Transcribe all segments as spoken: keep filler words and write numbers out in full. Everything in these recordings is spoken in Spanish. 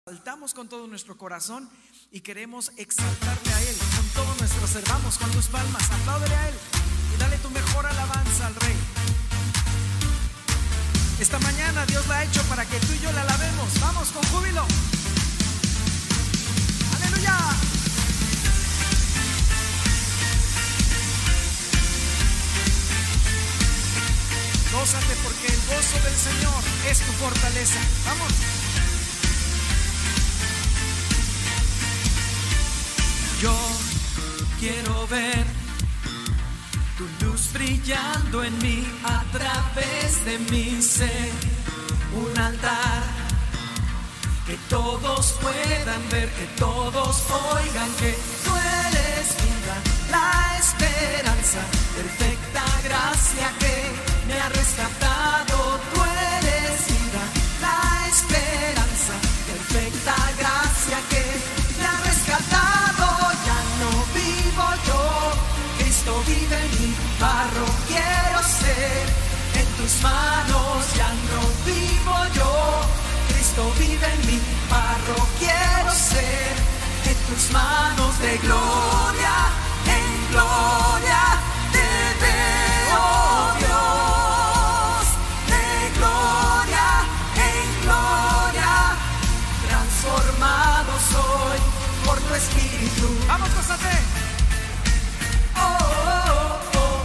Exaltamos con todo nuestro corazón y queremos exaltarle a Él con todo nuestro ser. Vamos con tus palmas, apláudele a Él y dale tu mejor alabanza al Rey. Esta mañana Dios la ha hecho para que tú y yo la alabemos. Vamos con júbilo. ¡Aleluya! Gózate porque el gozo del Señor es tu fortaleza. Vamos. Yo quiero ver tu luz brillando en mí, a través de mi ser, un altar que todos puedan ver, que todos oigan que tú eres vida, la esperanza, perfecta gracia que me ha rescatado. Tú eres vida, la esperanza, perfecta gracia que me ha rescatado. Ya no vivo yo, Cristo vive en mí, barro quiero ser, en tus manos ya no vivo yo, Cristo vive en mí, barro quiero ser, en tus manos de gloria, en gloria te veo, Dios, de gloria, en gloria, transformado soy por tu espíritu. Vamos, gózate. Oh, oh, oh.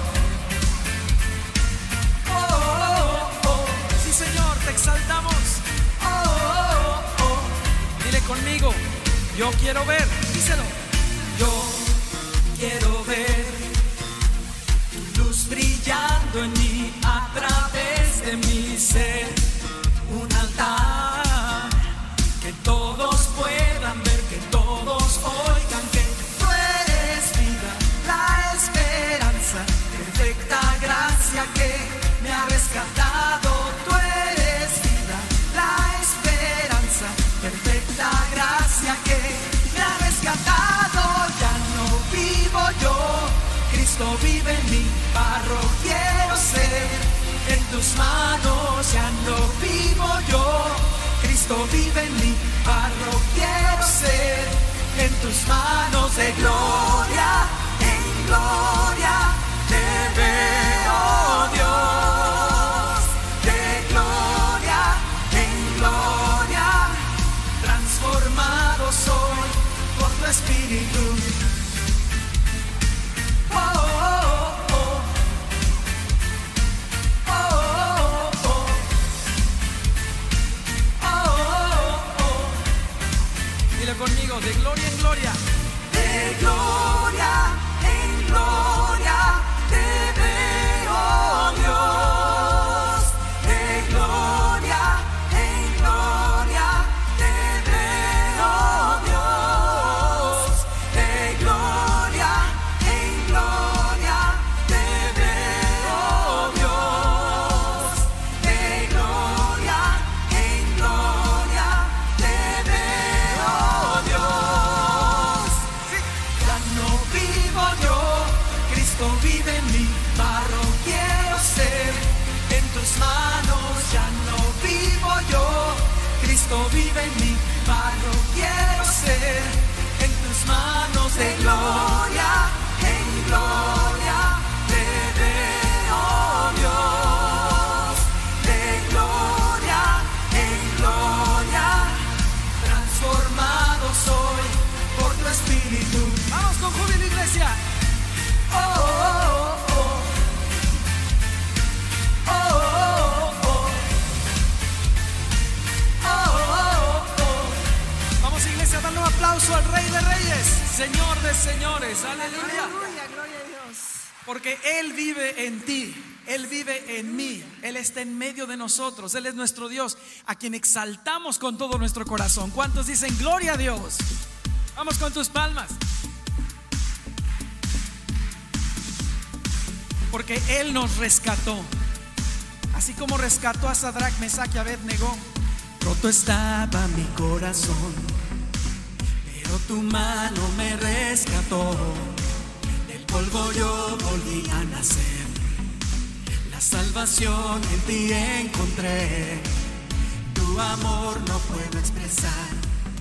Oh, oh, oh. Sí, Señor, te exaltamos. Oh, oh, oh. Dile conmigo, yo quiero ver, díselo. Yo quiero ver tu luz brillando en mí, a través de mi ser, un altar que todos puedan ver, que todos oigan que tú eres vida, la esperanza, perfecta gracia que me ha rescatado. Tú eres vida, la esperanza, perfecta gracia que me ha rescatado. Ya no vivo yo, Cristo vive en mí, barro quiero ser, en tus manos ya no vivo yo, Cristo vive en mí, barro quiero ser, en tus manos de gloria, en gloria te veo, Dios, de gloria, en gloria, transformado soy por tu espíritu. Oh, oh, oh. Oh, oh, oh. Oh, oh, oh. Dile conmigo, de gloria en gloria, de gloria en gloria te veo, Dios, de gloria en gloria te veo, Dios, de gloria en gloria te veo, Dios, de gloria en gloria te veo, Dios. Sí. Ya no vivo yo, Cristo vive en mí, barro quiero ser, en tus manos ya no vivo yo, Cristo vive en mí, barro quiero ser, en tus manos de gloria, en gloria te veo, Dios, de gloria, en gloria, transformado soy por tu espíritu. Vamos con júbilo, iglesia. Oh, oh, oh. Oh, oh, oh. Oh, oh, oh. Vamos, iglesia, dale un aplauso al Rey de Reyes, Señor de señores. Aleluya. Aleluya, gloria a Dios. Porque Él vive en ti, Él vive en mí, Él está en medio de nosotros, Él es nuestro Dios, a quien exaltamos con todo nuestro corazón. ¿Cuántos dicen gloria a Dios? Vamos con tus palmas. Porque Él nos rescató, así como rescató a Sadrach, Mesach y Abednego. Roto estaba mi corazón, pero tu mano me rescató. Del polvo yo volví a nacer, la salvación en ti encontré. Tu amor no puedo expresar,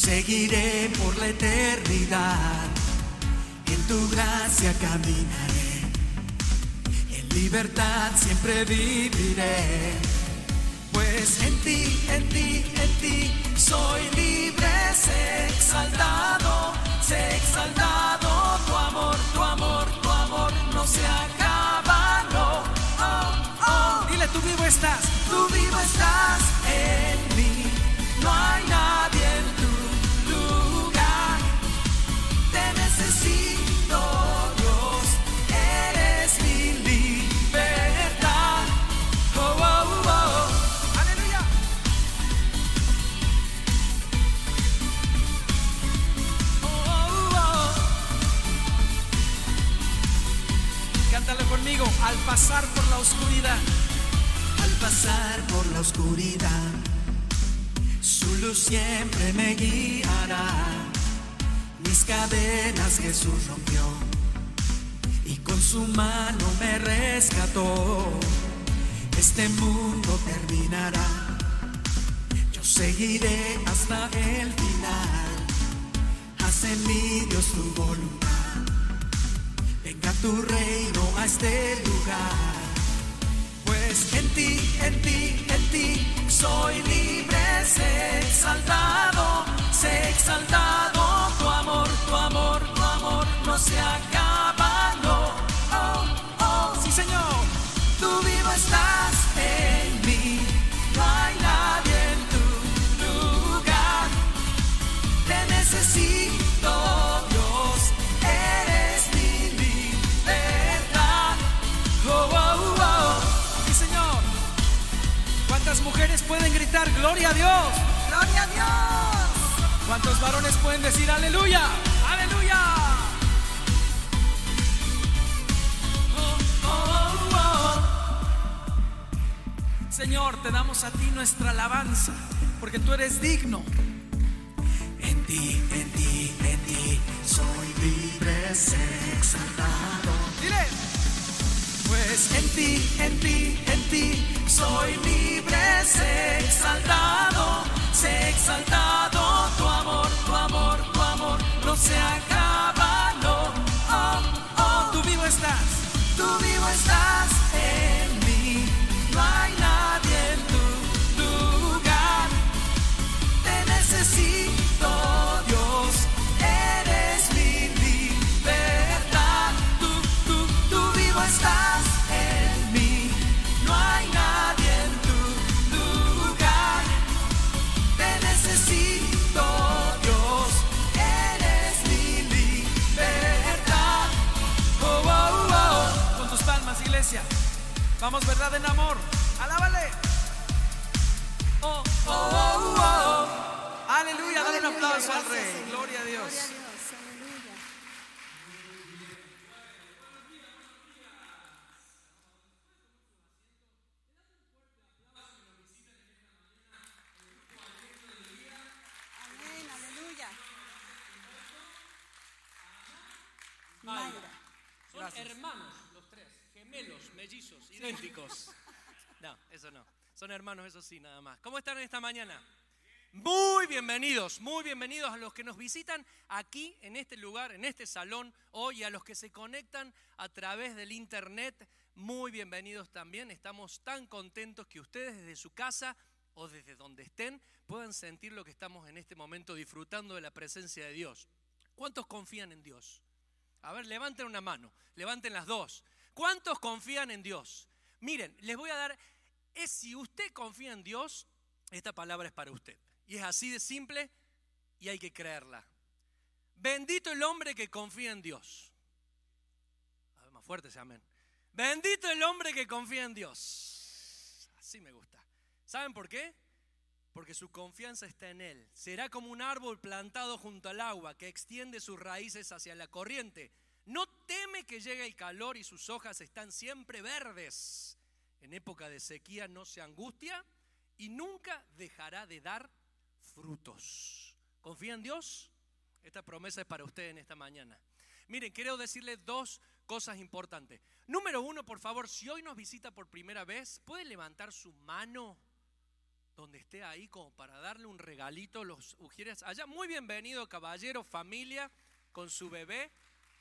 seguiré por la eternidad, en tu gracia caminaré, en libertad siempre viviré, pues en ti, en ti, en ti soy libre, sé exaltado, sé exaltado, tu amor, tu amor, tu amor no se acaba, no, oh, oh. Dile, tú vivo estás, tú vivo estás en mí, no hay nadie en tu lugar, te necesito, Dios, eres mi libertad, oh, oh, oh. Aleluya. Oh, oh, oh. Cántalo conmigo, al pasar por la oscuridad, al pasar por la oscuridad, su luz siempre me guiará. Mis cadenas Jesús rompió y con su mano me rescató. Este mundo terminará, yo seguiré hasta el final. Haz en mí, Dios, tu voluntad. Venga tu reino a este lugar, pues en ti, en ti, en ti soy libre, sé exaltado, sé exaltado, tu amor, tu amor, tu amor no se acaba, no, oh, oh, sí Señor, tú vivo estás en mí, no hay nadie en tu lugar, te necesito, Dios, eres mi libertad, oh, oh, oh, sí Señor. ¿Cuántas mujeres pueden gritar gloria a Dios? ¡Gloria a Dios! ¿Cuántos varones pueden decir aleluya? ¡Aleluya! Oh, oh, oh. Señor, te damos a ti nuestra alabanza, porque tú eres digno. En ti, en ti, en ti soy libre, sé exaltado. Dile. Pues en ti, en ti, en ti soy libre, sé exaltado, sé exaltado, tu amor, tu amor, tu amor no se acaba, no, oh, oh, tú vivo estás, tú vivo estás en mí, no hay nadie en tu lugar, te necesito, Dios, eres mi libertad, tú, tú, tú vivo estás en mí, no hay nadie en tu lugar, te necesito, Dios, eres mi libertad, oh, oh, oh. Con tus palmas, iglesia, vamos, verdad en amor, alábale, oh, oh, oh, oh. Aleluya, dale un aplauso al Rey, gloria a Dios. Mayra. Son Gracias. hermanos los tres, gemelos, mellizos, idénticos. No, eso no. Son hermanos, eso sí, nada más. ¿Cómo están esta mañana? Muy bienvenidos, muy bienvenidos a los que nos visitan aquí en este lugar, en este salón hoy, a los que se conectan a través del internet. Muy bienvenidos también. Estamos tan contentos que ustedes desde su casa o desde donde estén puedan sentir lo que estamos en este momento disfrutando de la presencia de Dios. ¿Cuántos confían en Dios? A ver, levanten una mano, levanten las dos. ¿Cuántos confían en Dios? Miren, les voy a dar, es si usted confía en Dios, esta palabra es para usted. Y es así de simple y hay que creerla. Bendito el hombre que confía en Dios. A ver, más fuerte ese amén. Bendito el hombre que confía en Dios. Así me gusta. ¿Saben por qué? Porque su confianza está en Él. Será como un árbol plantado junto al agua que extiende sus raíces hacia la corriente. No teme que llegue el calor y sus hojas están siempre verdes. En época de sequía no se angustia y nunca dejará de dar frutos. ¿Confía en Dios? Esta promesa es para usted en esta mañana. Miren, quiero decirles dos cosas importantes. Número uno, por favor, si hoy nos visita por primera vez, ¿puede levantar su mano donde esté ahí como para darle un regalito a los ujieres allá. Muy bienvenido, caballero, familia, con su bebé.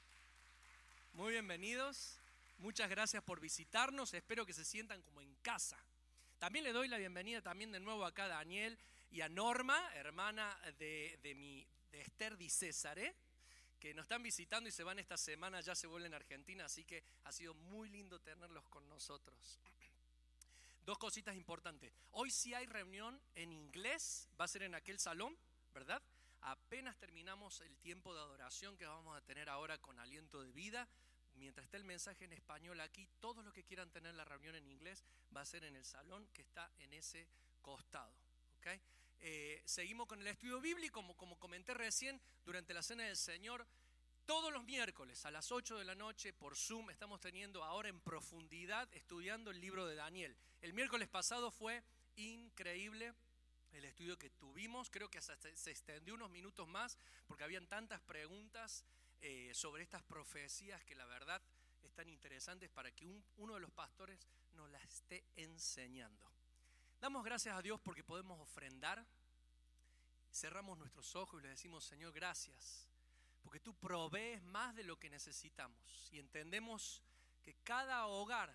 Muy bienvenidos. Muchas gracias por visitarnos. Espero que se sientan como en casa. También le doy la bienvenida también de nuevo acá a Daniel y a Norma, hermana de, de, mi, de Esther Di Césare, que nos están visitando y se van esta semana, ya se vuelven a Argentina, así que ha sido muy lindo tenerlos con nosotros. Dos cositas importantes. Hoy sí hay reunión en inglés, va a ser en aquel salón, ¿verdad? Apenas terminamos el tiempo de adoración que vamos a tener ahora con Aliento de Vida. Mientras esté el mensaje en español aquí, todos los que quieran tener la reunión en inglés va a ser en el salón que está en ese costado. ¿Okay? Eh, seguimos con el estudio bíblico, como, como comenté recién, durante la Cena del Señor. Todos los miércoles a las ocho de la noche por Zoom estamos teniendo ahora en profundidad estudiando el libro de Daniel. El miércoles pasado fue increíble el estudio que tuvimos. Creo que hasta se extendió unos minutos más porque habían tantas preguntas eh, sobre estas profecías que la verdad están interesantes para que un, uno de los pastores nos las esté enseñando. Damos gracias a Dios porque podemos ofrendar. Cerramos nuestros ojos y le decimos: Señor, gracias. Porque tú provees más de lo que necesitamos. Y entendemos que cada hogar,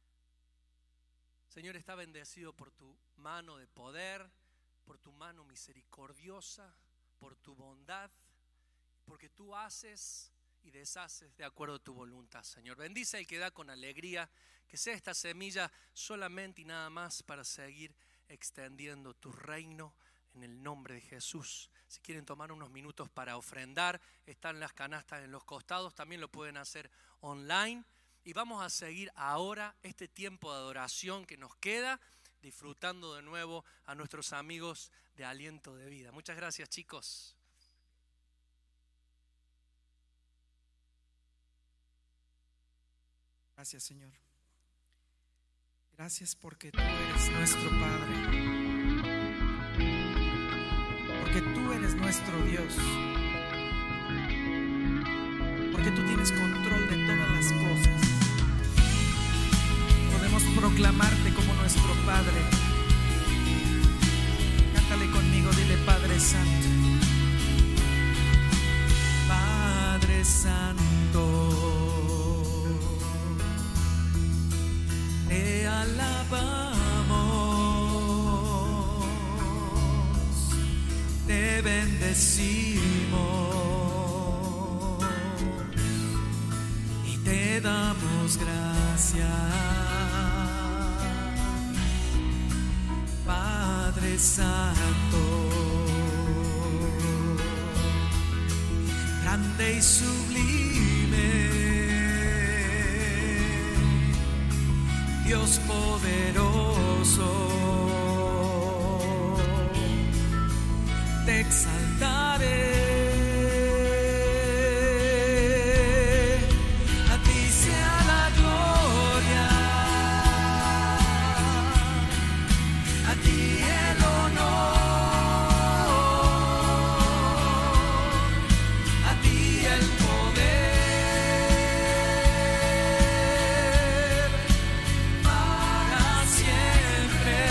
Señor, está bendecido por tu mano de poder, por tu mano misericordiosa, por tu bondad, porque tú haces y deshaces de acuerdo a tu voluntad, Señor. Bendice al que da con alegría, que sea esta semilla solamente y nada más para seguir extendiendo tu reino. En el nombre de Jesús. Si quieren tomar unos minutos para ofrendar, están las canastas en los costados, también lo pueden hacer online. Y vamos a seguir ahora este tiempo de adoración que nos queda, disfrutando de nuevo a nuestros amigos de Aliento de Vida. Muchas gracias, chicos. Gracias, Señor. Gracias porque tú eres nuestro Padre. Porque tú eres nuestro Dios, porque tú tienes control de todas las cosas. Podemos proclamarte como nuestro Padre. Cántale conmigo, dile: Padre Santo. Padre Santo, te alabamos. Te bendecimos y te damos gracias, Padre Santo, grande y sublime, Dios poderoso. Te exaltaré, a ti sea la gloria, a ti el honor, a ti el poder, para siempre.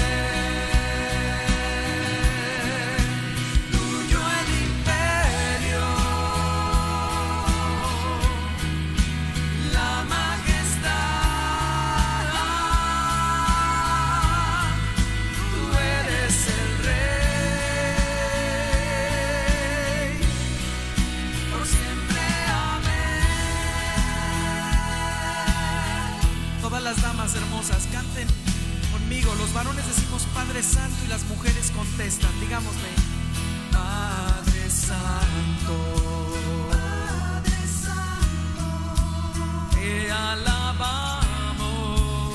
Hermosas, canten conmigo. Los varones decimos Padre Santo y las mujeres contestan. Digámosle: Padre Santo, Padre Santo, te alabamos,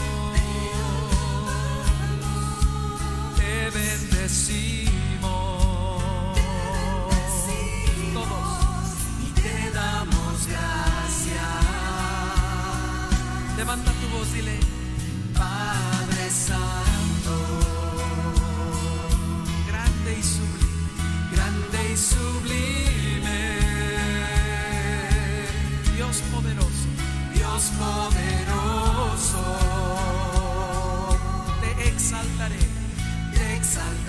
te bendecimos, te bendecimos todos y te damos gracias. Levanta tu voz, dile: Padre Santo, grande y sublime, grande y sublime, Dios poderoso, Dios poderoso, te exaltaré, te exaltaré.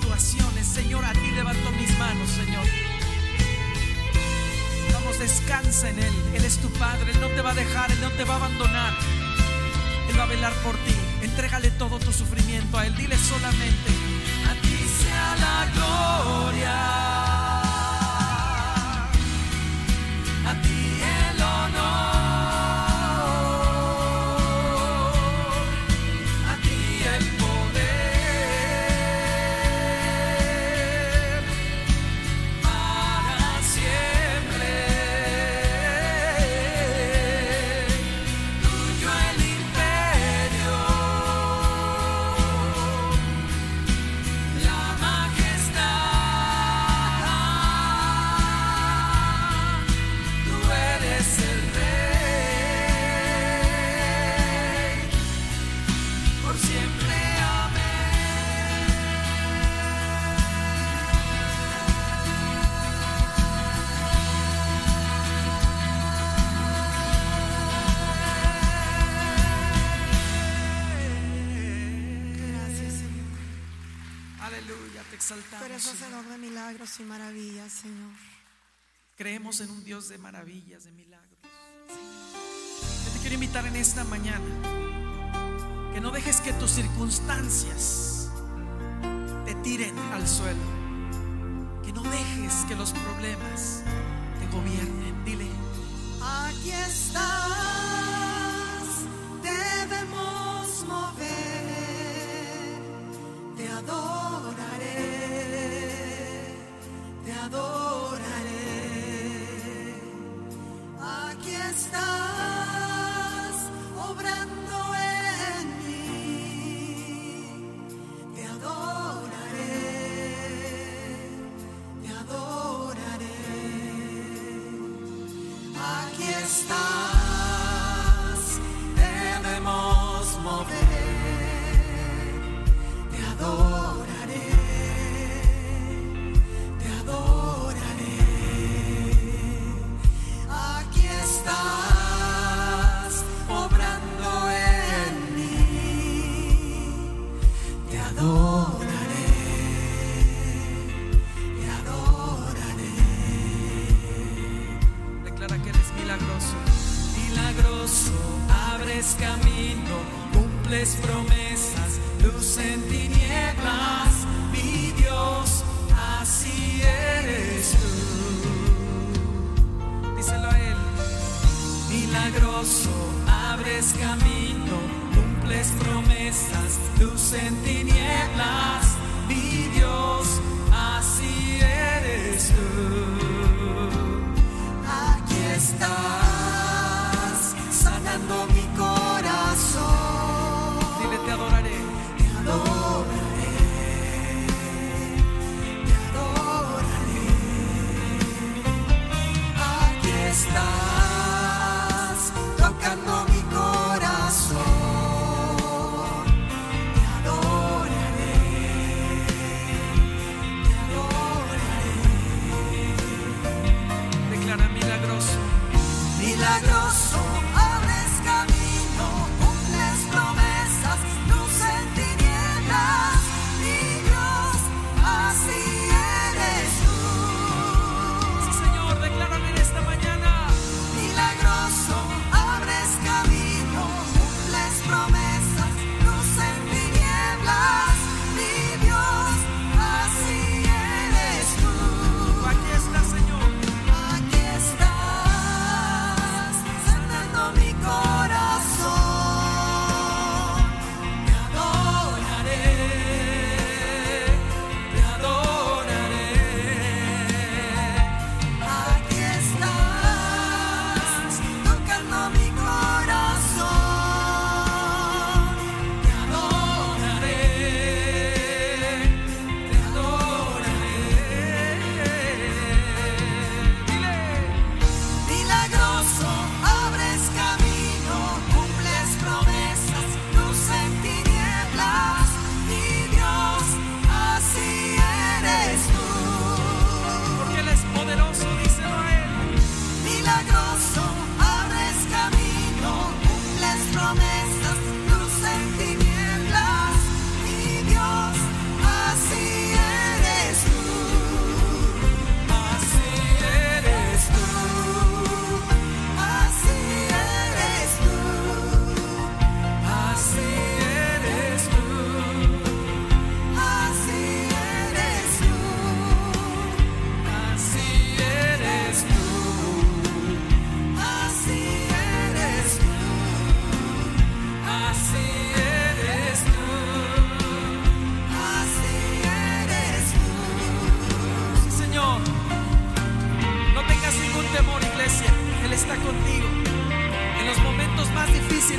situaciones, Señor, a ti levanto mis manos, Señor. Vamos, descansa en Él. Él es tu Padre, Él no te va a dejar, Él no te va a abandonar. Él va a velar por ti. Entrégale todo tu sufrimiento a Él. Dile solamente: a ti sea la gloria, a ti el honor, a ti el poder, para siempre. Tuyo el imperio, la majestad. Tú eres el Rey, por siempre. Gracias, Señor. Aleluya, te Tú exaltamos, eres Señor. hacedor de milagros y maravillas, Señor. Creemos en un Dios de maravillas, de milagros. Yo te quiero invitar en esta mañana que no dejes que tus circunstancias te tiren al suelo, que no dejes que los problemas te gobiernen. Dile: Aquí estás, debemos mover. Te adoraré, te adoraré. Aquí estás, obrando en mí. Te adoraré, te adoraré. Aquí estás, debemos mover. Te adoraré, te adoraré. Aquí estás, obrando en mí. Te adoraré, te adoraré. declara que eres milagroso. Milagroso, abres camino, cumples promesas, luz en tinieblas. Mi Dios, así eres tú. Díselo a Él. Milagroso, abres camino, cumples promesas, luz en tinieblas. Mi Dios, así eres tú. Aquí estás, sanando mi corazón. Dile: te adoraré. Te adoraré, te adoraré. Aquí estás, tocando mi corazón. Te adoraré,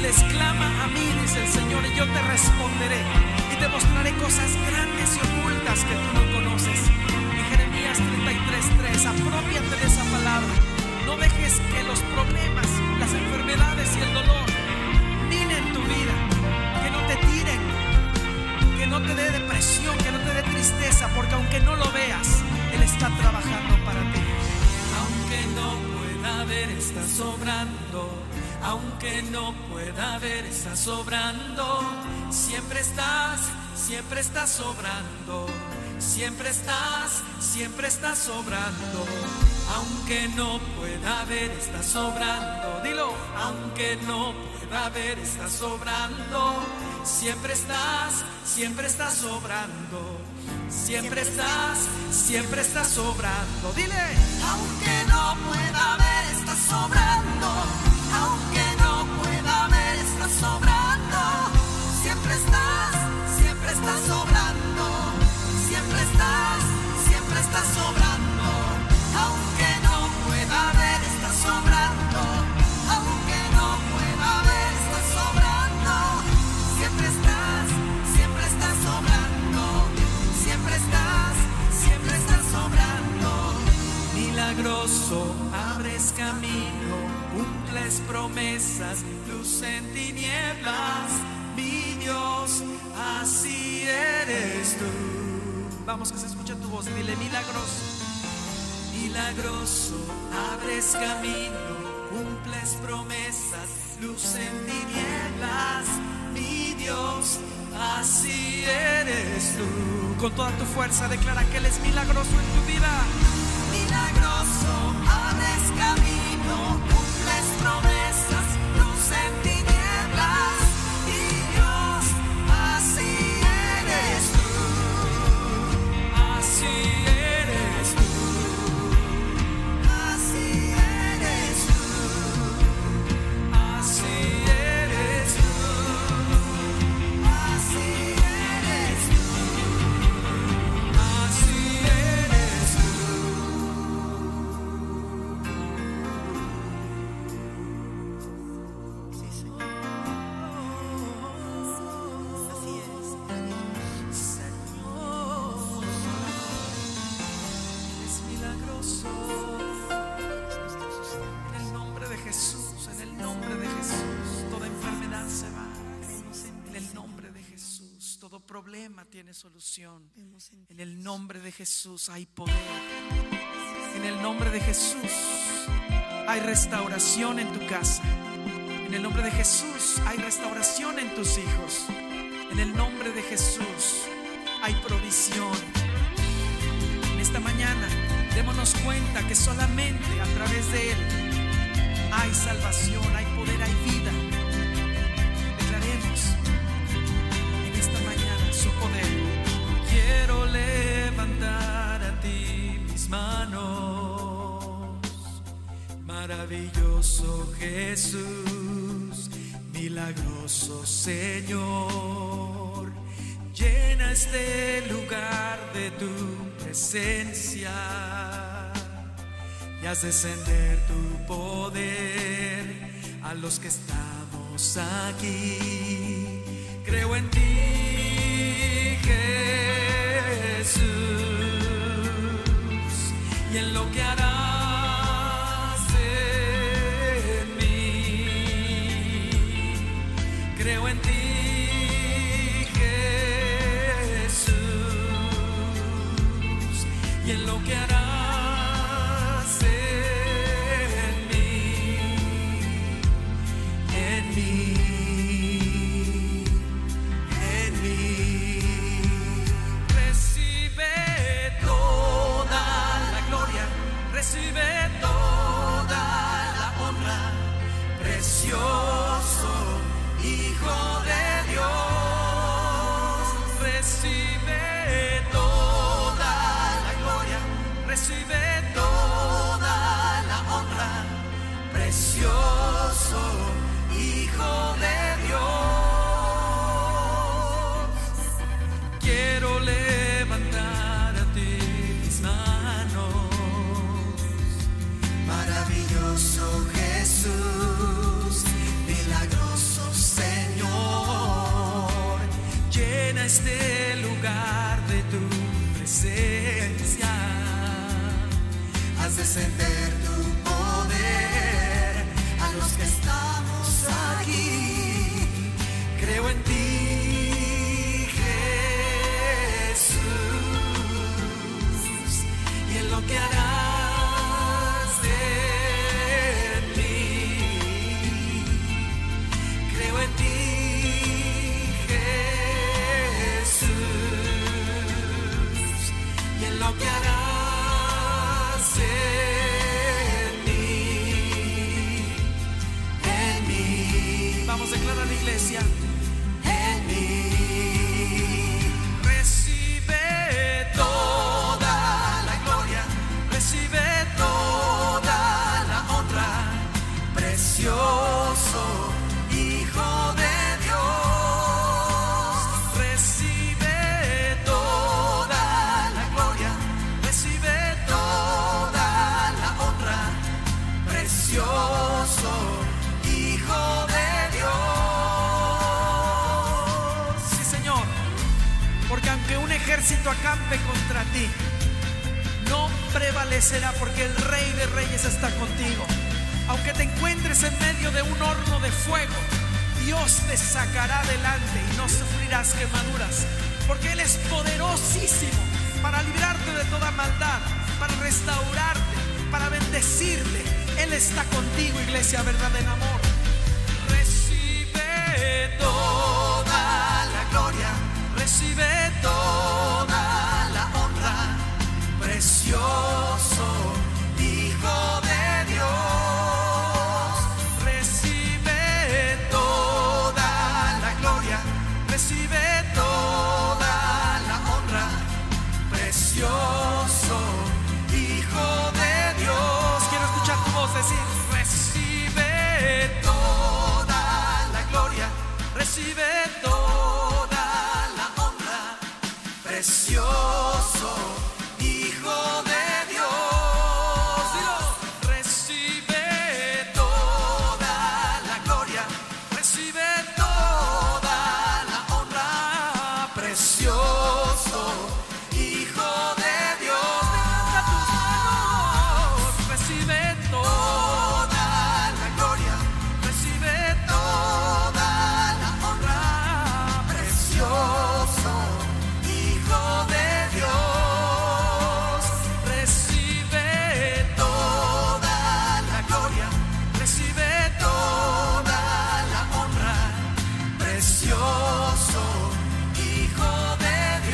diles: clama a mí, dice el Señor, y yo te responderé y te mostraré cosas grandes y ocultas que tú no conoces. En Jeremías treinta y tres, tres, aprópiate de esa palabra. No dejes que los problemas, las enfermedades y el dolor minen tu vida, que no te tiren, que no te dé depresión, que no te dé tristeza, porque aunque no lo veas, Él está trabajando para ti. Aunque no pueda ver, está sobrando. Aunque no pueda ver, está sobrando. Siempre estás, siempre estás sobrando. Siempre estás, siempre estás sobrando. Aunque no pueda ver, está sobrando. Dilo. Aunque no pueda ver, está sobrando. Siempre estás, siempre estás sobrando. Siempre estás, siempre estás sobrando. Dile. Aunque no pueda ver, está sobrando. Aunque no pueda ver, está sobrando. Siempre estás, siempre estás sobrando. Siempre estás, siempre estás sobrando. Aunque no pueda ver, está sobrando. Aunque no pueda ver, está sobrando. Siempre estás, siempre estás sobrando. Siempre estás, siempre estás sobrando. Milagroso, abres camino, cumples promesas, luz en tinieblas. Mi Dios, así eres tú. Vamos, que se escuche tu voz. Dile: milagroso. Milagroso, abres camino, cumples promesas, luz en tinieblas. Mi Dios, así eres tú. Con toda tu fuerza declara que Él es milagroso en tu vida. Milagroso, abres camino, cumples promesas, luz en tinieblas. Mi Dios, así eres tú. Así eres tú. Así eres tú. Así eres tú. Así eres tú. Así eres tú. Sí, Señor. Así es. Señor, es milagroso. En el nombre de Jesús, en el nombre de Jesús, toda enfermedad se va. En el nombre de Jesús, todo problema tiene solución. En el nombre de Jesús hay poder. En el nombre de Jesús hay restauración en tu casa. En el nombre de Jesús hay restauración en tus hijos. En el nombre de Jesús hay provisión. En esta mañana démonos cuenta que solamente a través de Él hay salvación, hay poder, hay vida. Declaremos en esta mañana su poder. Quiero levantar a ti mis manos. Maravilloso Jesús, milagroso Señor. Llena este lugar de tu presencia y haz descender tu poder a los que estamos aquí. Creo en ti, Jesús, y en lo que harás en mí. Creo en ti, Jesús, y en lo que harás en mí, en mí. Recibe toda la honra, precioso Hijo de Dios. Recibe toda la gloria, presencia. Haz descender tu poder a los que estamos aquí. Creo en ti, Jesús, y en lo que harás de mí. Creo en ti, Jesús, y en lo que harás de mí. En mí. Vamos a declarar a la iglesia. En mí recibe toda la gloria, recibe toda la honra, precioso Hijo de Dios. Recibe toda la gloria, recibe toda la honra, precioso Hijo de Dios. Sí, Señor. Porque aunque un ejército acampe contra ti, no prevalecerá, porque el Rey de Reyes está contigo. Aunque te encuentres en medio de un horno de fuego, Dios te sacará adelante y no sufrirás quemaduras, porque Él es poderosísimo para librarte de toda maldad, para restaurarte, para bendecirte. Él está contigo, iglesia, verdad en amor. Recibe toda la gloria, recibe toda la honra, precioso Hijo de Dios. Recibe toda la gloria, recibe toda la honra, precioso Hijo de Dios. Quiero escuchar tu voz decir: Recibe toda la gloria, recibe toda la honra, precioso Hijo de Dios. Dilo. Recibe toda la gloria, recibe toda la honra, precioso Hijo de Dios. Levanta tus manos. Recibe toda la gloria, recibe toda la honra, precioso Hijo de Dios. Recibe toda la gloria, recibe toda la honra, precioso Hijo de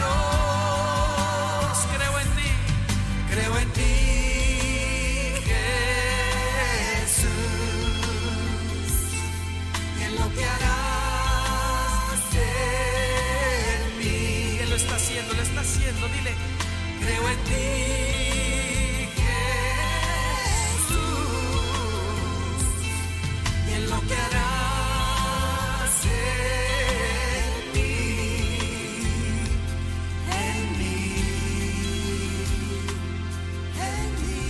Dios. Creo en ti, creo en ti, Jesús, y en lo que harás de mí. Él lo está haciendo, lo está haciendo. Dile: Creo en ti, Jesús, y en lo que harás de mí. En mí, en mí,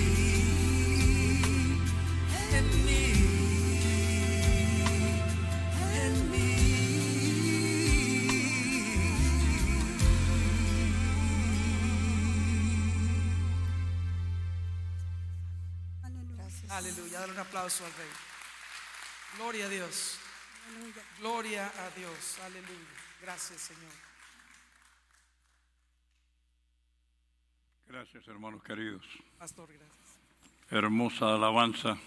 en mí, en mí. aleluya. Dale un aplauso al Rey. Gloria a Dios. Gloria a Dios. Aleluya. Gracias, Señor. Gracias, hermanos queridos. Pastor, gracias. Hermosa alabanza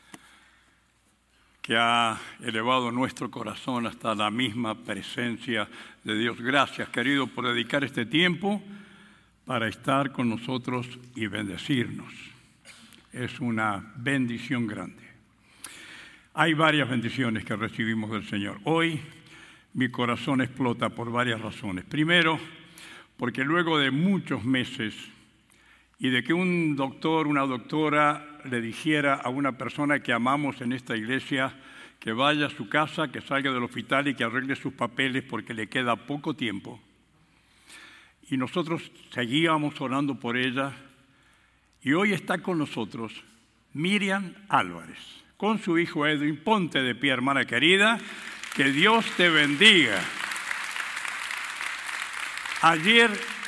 que ha elevado nuestro corazón hasta la misma presencia de Dios. Gracias, querido, por dedicar este tiempo para estar con nosotros y bendecirnos. Es una bendición grande. Hay varias bendiciones que recibimos del Señor. Hoy mi corazón explota por varias razones. Primero, porque luego de muchos meses y de que un doctor, una doctora le dijera a una persona que amamos en esta iglesia que vaya a su casa, que salga del hospital y que arregle sus papeles porque le queda poco tiempo. Y nosotros seguíamos orando por ella. Y hoy está con nosotros Miriam Álvarez, con su hijo Edwin. Ponte de pie, hermana querida. Que Dios te bendiga. Ayer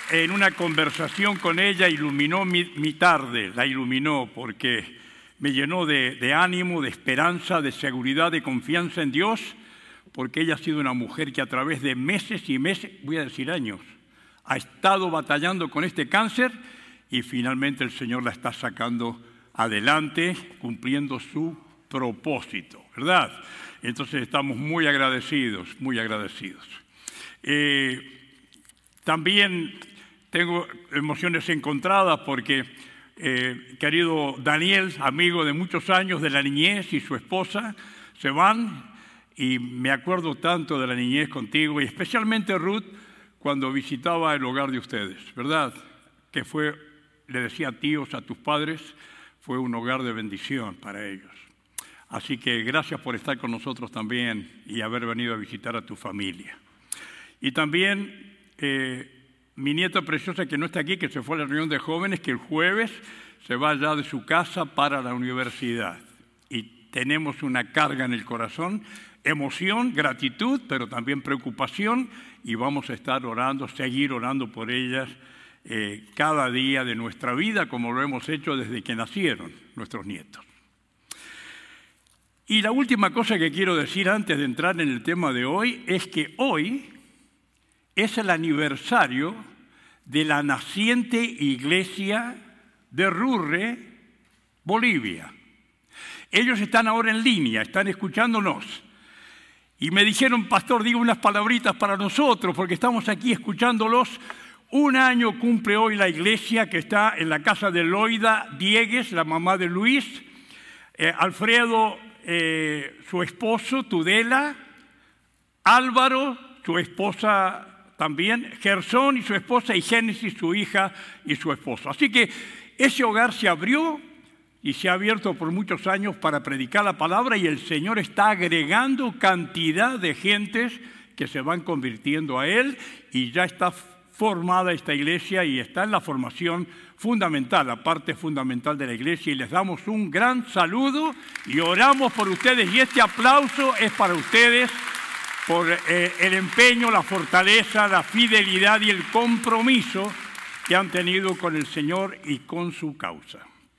en una conversación con ella, iluminó mi, mi tarde, la iluminó porque me llenó de, de ánimo, de esperanza, de seguridad, de confianza en Dios, porque ella ha sido una mujer que a través de meses y meses, voy a decir años, ha estado batallando con este cáncer y finalmente el Señor la está sacando adelante, cumpliendo su propósito, ¿verdad? Entonces estamos muy agradecidos, muy agradecidos. Eh, también tengo emociones encontradas porque, eh, querido Daniel, amigo de muchos años de la niñez, y su esposa se van. Y me acuerdo tanto de la niñez contigo, y especialmente Ruth, cuando visitaba el hogar de ustedes, ¿verdad? Que fue, le decía tíos a tus padres, fue un hogar de bendición para ellos. Así que gracias por estar con nosotros también y haber venido a visitar a tu familia. Y también eh, mi nieta preciosa que no está aquí, que se fue a la reunión de jóvenes, que el jueves se va ya de su casa para la universidad. Y tenemos una carga en el corazón, emoción, gratitud, pero también preocupación, y vamos a estar orando, seguir orando por ellas eh, cada día de nuestra vida, como lo hemos hecho desde que nacieron nuestros nietos. Y la última cosa que quiero decir antes de entrar en el tema de hoy es que hoy es el aniversario de la naciente iglesia de Rurre, Bolivia. Ellos están ahora en línea, están escuchándonos. Y me dijeron, pastor, diga unas palabritas para nosotros, porque estamos aquí escuchándolos. Un año cumple hoy la iglesia que está en la casa de Loida Diegues, la mamá de Luis, eh, Alfredo, eh, su esposo, Tudela, Álvaro, su esposa también, Gersón y su esposa, y Génesis, su hija y su esposo. Así que ese hogar se abrió y se ha abierto por muchos años para predicar la palabra, y el Señor está agregando cantidad de gentes que se van convirtiendo a Él, y ya está formada esta iglesia y está en la formación fundamental, la parte fundamental de la iglesia, y les damos un gran saludo y oramos por ustedes, y este aplauso es para ustedes por eh, el empeño, la fortaleza, la fidelidad y el compromiso que han tenido con el Señor y con su causa.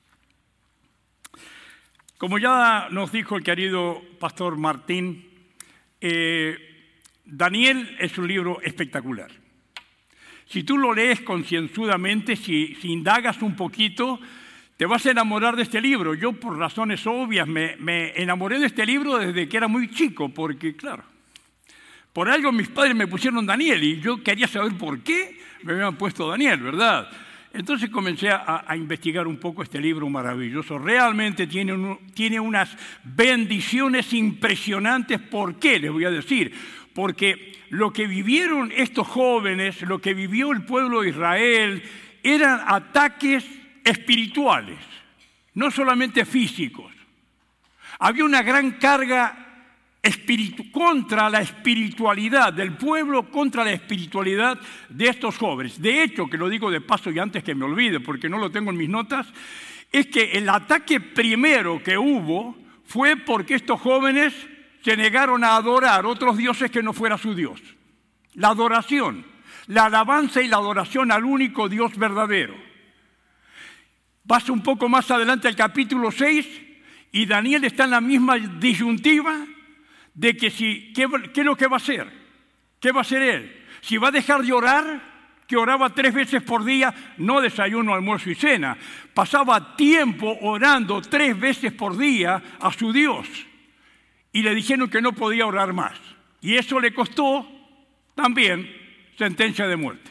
Como ya nos dijo el querido pastor Martín, eh, Daniel es un libro espectacular. Si tú lo lees concienzudamente, si, si indagas un poquito, te vas a enamorar de este libro. Yo, por razones obvias, me, me enamoré de este libro desde que era muy chico, porque, claro, por algo mis padres me pusieron Daniel y yo quería saber por qué me habían puesto Daniel, ¿verdad? Entonces comencé a, a investigar un poco este libro maravilloso. Realmente tiene, un, tiene unas bendiciones impresionantes. ¿Por qué? Les voy a decir. Porque lo que vivieron estos jóvenes, lo que vivió el pueblo de Israel, eran ataques espirituales, no solamente físicos. Había una gran carga espiritu- contra la espiritualidad del pueblo, contra la espiritualidad de estos jóvenes. De hecho, que lo digo de paso y antes que me olvide, porque no lo tengo en mis notas, es que el ataque primero que hubo fue porque estos jóvenes se negaron a adorar otros dioses que no fuera su Dios. La adoración, la alabanza y la adoración al único Dios verdadero. Vas un poco más adelante al capítulo seis y Daniel está en la misma disyuntiva de que si, ¿qué, qué es lo que va a hacer? ¿Qué va a hacer él? Si va a dejar de orar, que oraba tres veces por día, no desayuno, almuerzo y cena. Pasaba tiempo orando tres veces por día a su Dios. Y le dijeron que no podía orar más. Y eso le costó también sentencia de muerte.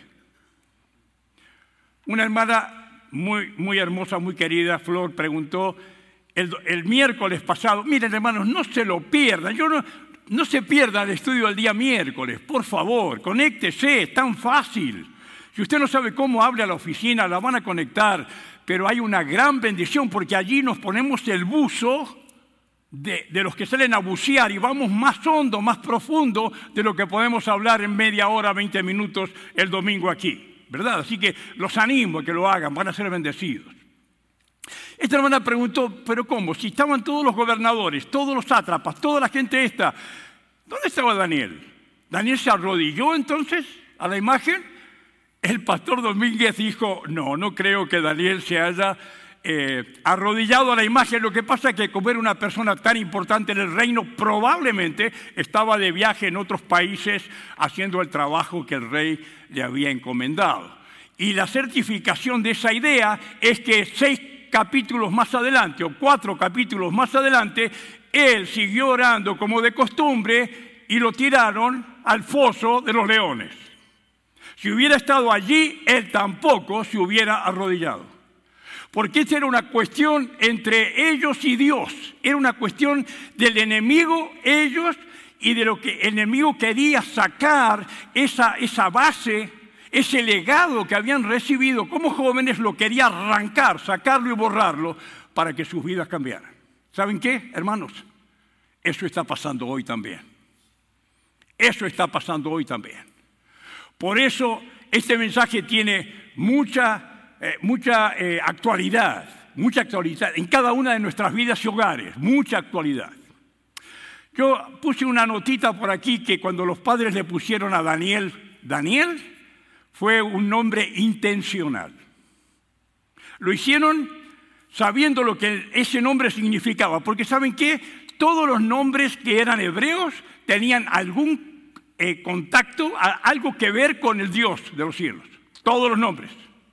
Una hermana muy, muy hermosa, muy querida, Flor, preguntó el, el miércoles pasado, miren hermanos, no se lo pierdan, yo no, no se pierdan el estudio del día miércoles, por favor, conéctese, es tan fácil. Si usted no sabe cómo hable a la oficina, la van a conectar, pero hay una gran bendición porque allí nos ponemos el buzo De, de los que salen a bucear y vamos más hondo, más profundo de lo que podemos hablar en media hora, veinte minutos el domingo aquí, ¿verdad? Así que los animo a que lo hagan, van a ser bendecidos. Esta hermana preguntó, ¿pero cómo? Si estaban todos los gobernadores, todos los sátrapas, toda la gente esta, ¿dónde estaba Daniel? ¿Daniel se arrodilló entonces a la imagen? el pastor Domínguez dijo, no, no creo que Daniel se haya eh, arrodillado a la imagen. Lo que pasa es que como era una persona tan importante en el reino, probablemente estaba de viaje en otros países haciendo el trabajo que el rey le había encomendado. Y la certificación de esa idea es que seis capítulos más adelante, o cuatro capítulos más adelante, él siguió orando como de costumbre y lo tiraron al foso de los leones. Si hubiera estado allí, él tampoco se hubiera arrodillado. Porque esa era una cuestión entre ellos y Dios. Era una cuestión del enemigo, ellos, y de lo que el enemigo quería sacar, esa, esa base, ese legado que habían recibido como jóvenes, lo quería arrancar, sacarlo y borrarlo para que sus vidas cambiaran. ¿Saben qué, hermanos? Eso está pasando hoy también. Eso está pasando hoy también. Por eso este mensaje tiene mucha, eh, mucha eh, actualidad, mucha actualidad en cada una de nuestras vidas y hogares, mucha actualidad. Yo puse una notita por aquí que cuando los padres le pusieron a Daniel, Daniel fue un nombre intencional. Lo hicieron sabiendo lo que ese nombre significaba, porque ¿saben qué? Todos los nombres que eran hebreos tenían algún Eh, contacto, a, algo que ver con el Dios de los cielos, todos los nombres.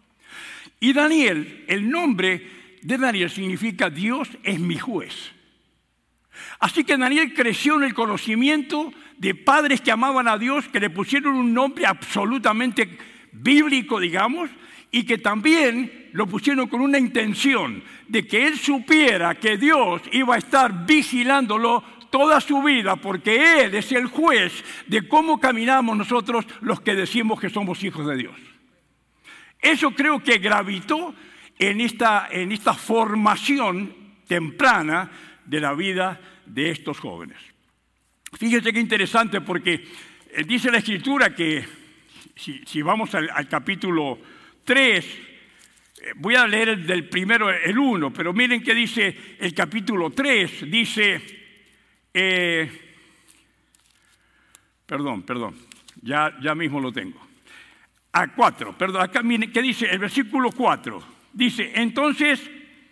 Y Daniel, el nombre de Daniel significa Dios es mi juez. Así que Daniel creció en el conocimiento de padres que amaban a Dios, que le pusieron un nombre absolutamente bíblico, digamos, y que también lo pusieron con una intención de que él supiera que Dios iba a estar vigilándolo toda su vida, porque Él es el juez de cómo caminamos nosotros los que decimos que somos hijos de Dios. Eso creo que gravitó en esta, en esta formación temprana de la vida de estos jóvenes. Fíjense qué interesante, porque dice la Escritura que, si, si vamos al, al capítulo tres, voy a leer el del primero, el uno, pero miren qué dice el capítulo tres, dice... Eh, perdón, perdón, ya, ya mismo lo tengo. A cuatro, perdón, acá miren, ¿qué dice? El versículo cuatro, dice, entonces,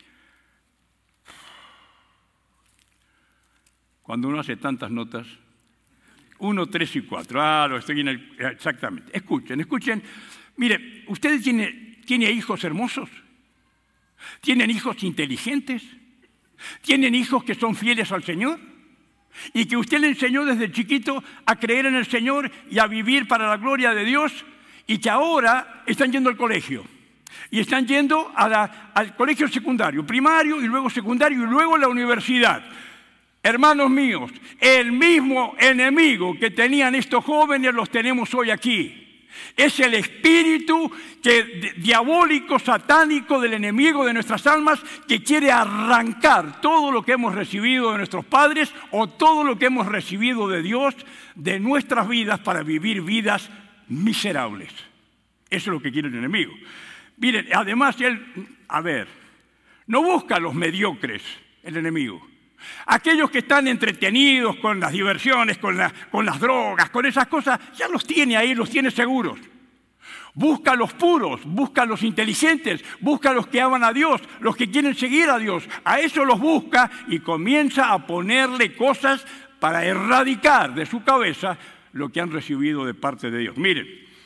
cuando uno hace tantas notas, uno, tres y cuatro, ah, lo estoy en el, exactamente, escuchen, escuchen, mire, ¿ustedes tienen, tienen hijos hermosos? ¿Tienen hijos inteligentes? ¿Tienen hijos que son fieles al Señor? Y que usted le enseñó desde chiquito a creer en el Señor y a vivir para la gloria de Dios, y que ahora están yendo al colegio. Y están yendo a la, al colegio secundario, primario y luego secundario y luego a la universidad. Hermanos míos, el mismo enemigo que tenían estos jóvenes los tenemos hoy aquí. Es el espíritu que, diabólico, satánico del enemigo de nuestras almas, que quiere arrancar todo lo que hemos recibido de nuestros padres o todo lo que hemos recibido de Dios de nuestras vidas para vivir vidas miserables. Eso es lo que quiere el enemigo. Miren, además él, a ver, no busca a los mediocres, el enemigo. Aquellos que están entretenidos con las diversiones, con, la, con las drogas, con esas cosas, ya los tiene ahí, los tiene seguros. Busca a los puros, busca a los inteligentes, busca a los que aman a Dios, los que quieren seguir a Dios. A eso los busca y comienza a ponerle cosas para erradicar de su cabeza lo que han recibido de parte de Dios. Miren,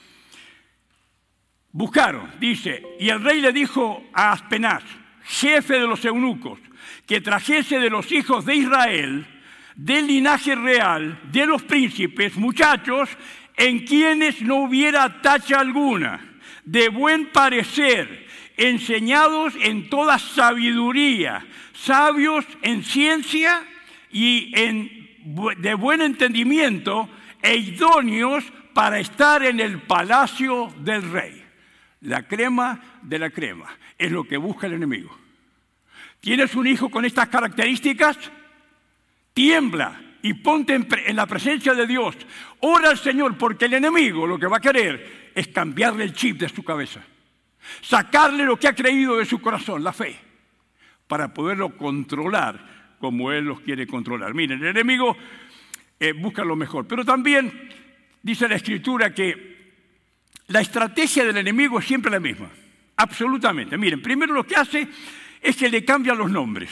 buscaron, dice, y el rey le dijo a Aspenaz, jefe de los eunucos, que trajese de los hijos de Israel, del linaje real, de los príncipes, muchachos, en quienes no hubiera tacha alguna, de buen parecer, enseñados en toda sabiduría, sabios en ciencia y en, de buen entendimiento, e idóneos para estar en el palacio del rey. La crema de la crema es lo que busca el enemigo. ¿Tienes un hijo con estas características? Tiembla y ponte en, en la presencia de Dios. Ora al Señor, porque el enemigo lo que va a querer es cambiarle el chip de su cabeza. Sacarle lo que ha creído de su corazón, la fe, para poderlo controlar como Él los quiere controlar. Miren, el enemigo eh, busca lo mejor. Pero también dice la Escritura que la estrategia del enemigo es siempre la misma, absolutamente. Miren, primero lo que hace es que le cambia los nombres.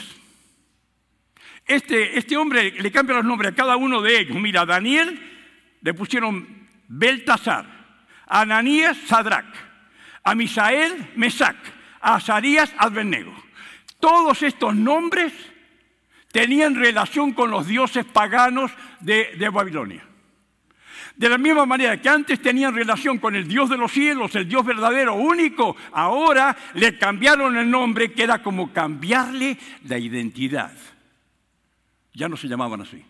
Este, este hombre le cambia los nombres a cada uno de ellos. Mira, a Daniel le pusieron Beltasar, a Ananías, Sadrac, a Misael, Mesac, a Azarías, Abednego. Todos estos nombres tenían relación con los dioses paganos de, de Babilonia. De la misma manera que antes tenían relación con el Dios de los cielos, el Dios verdadero, único, ahora le cambiaron el nombre, que era como cambiarle la identidad. Ya no se llamaban así.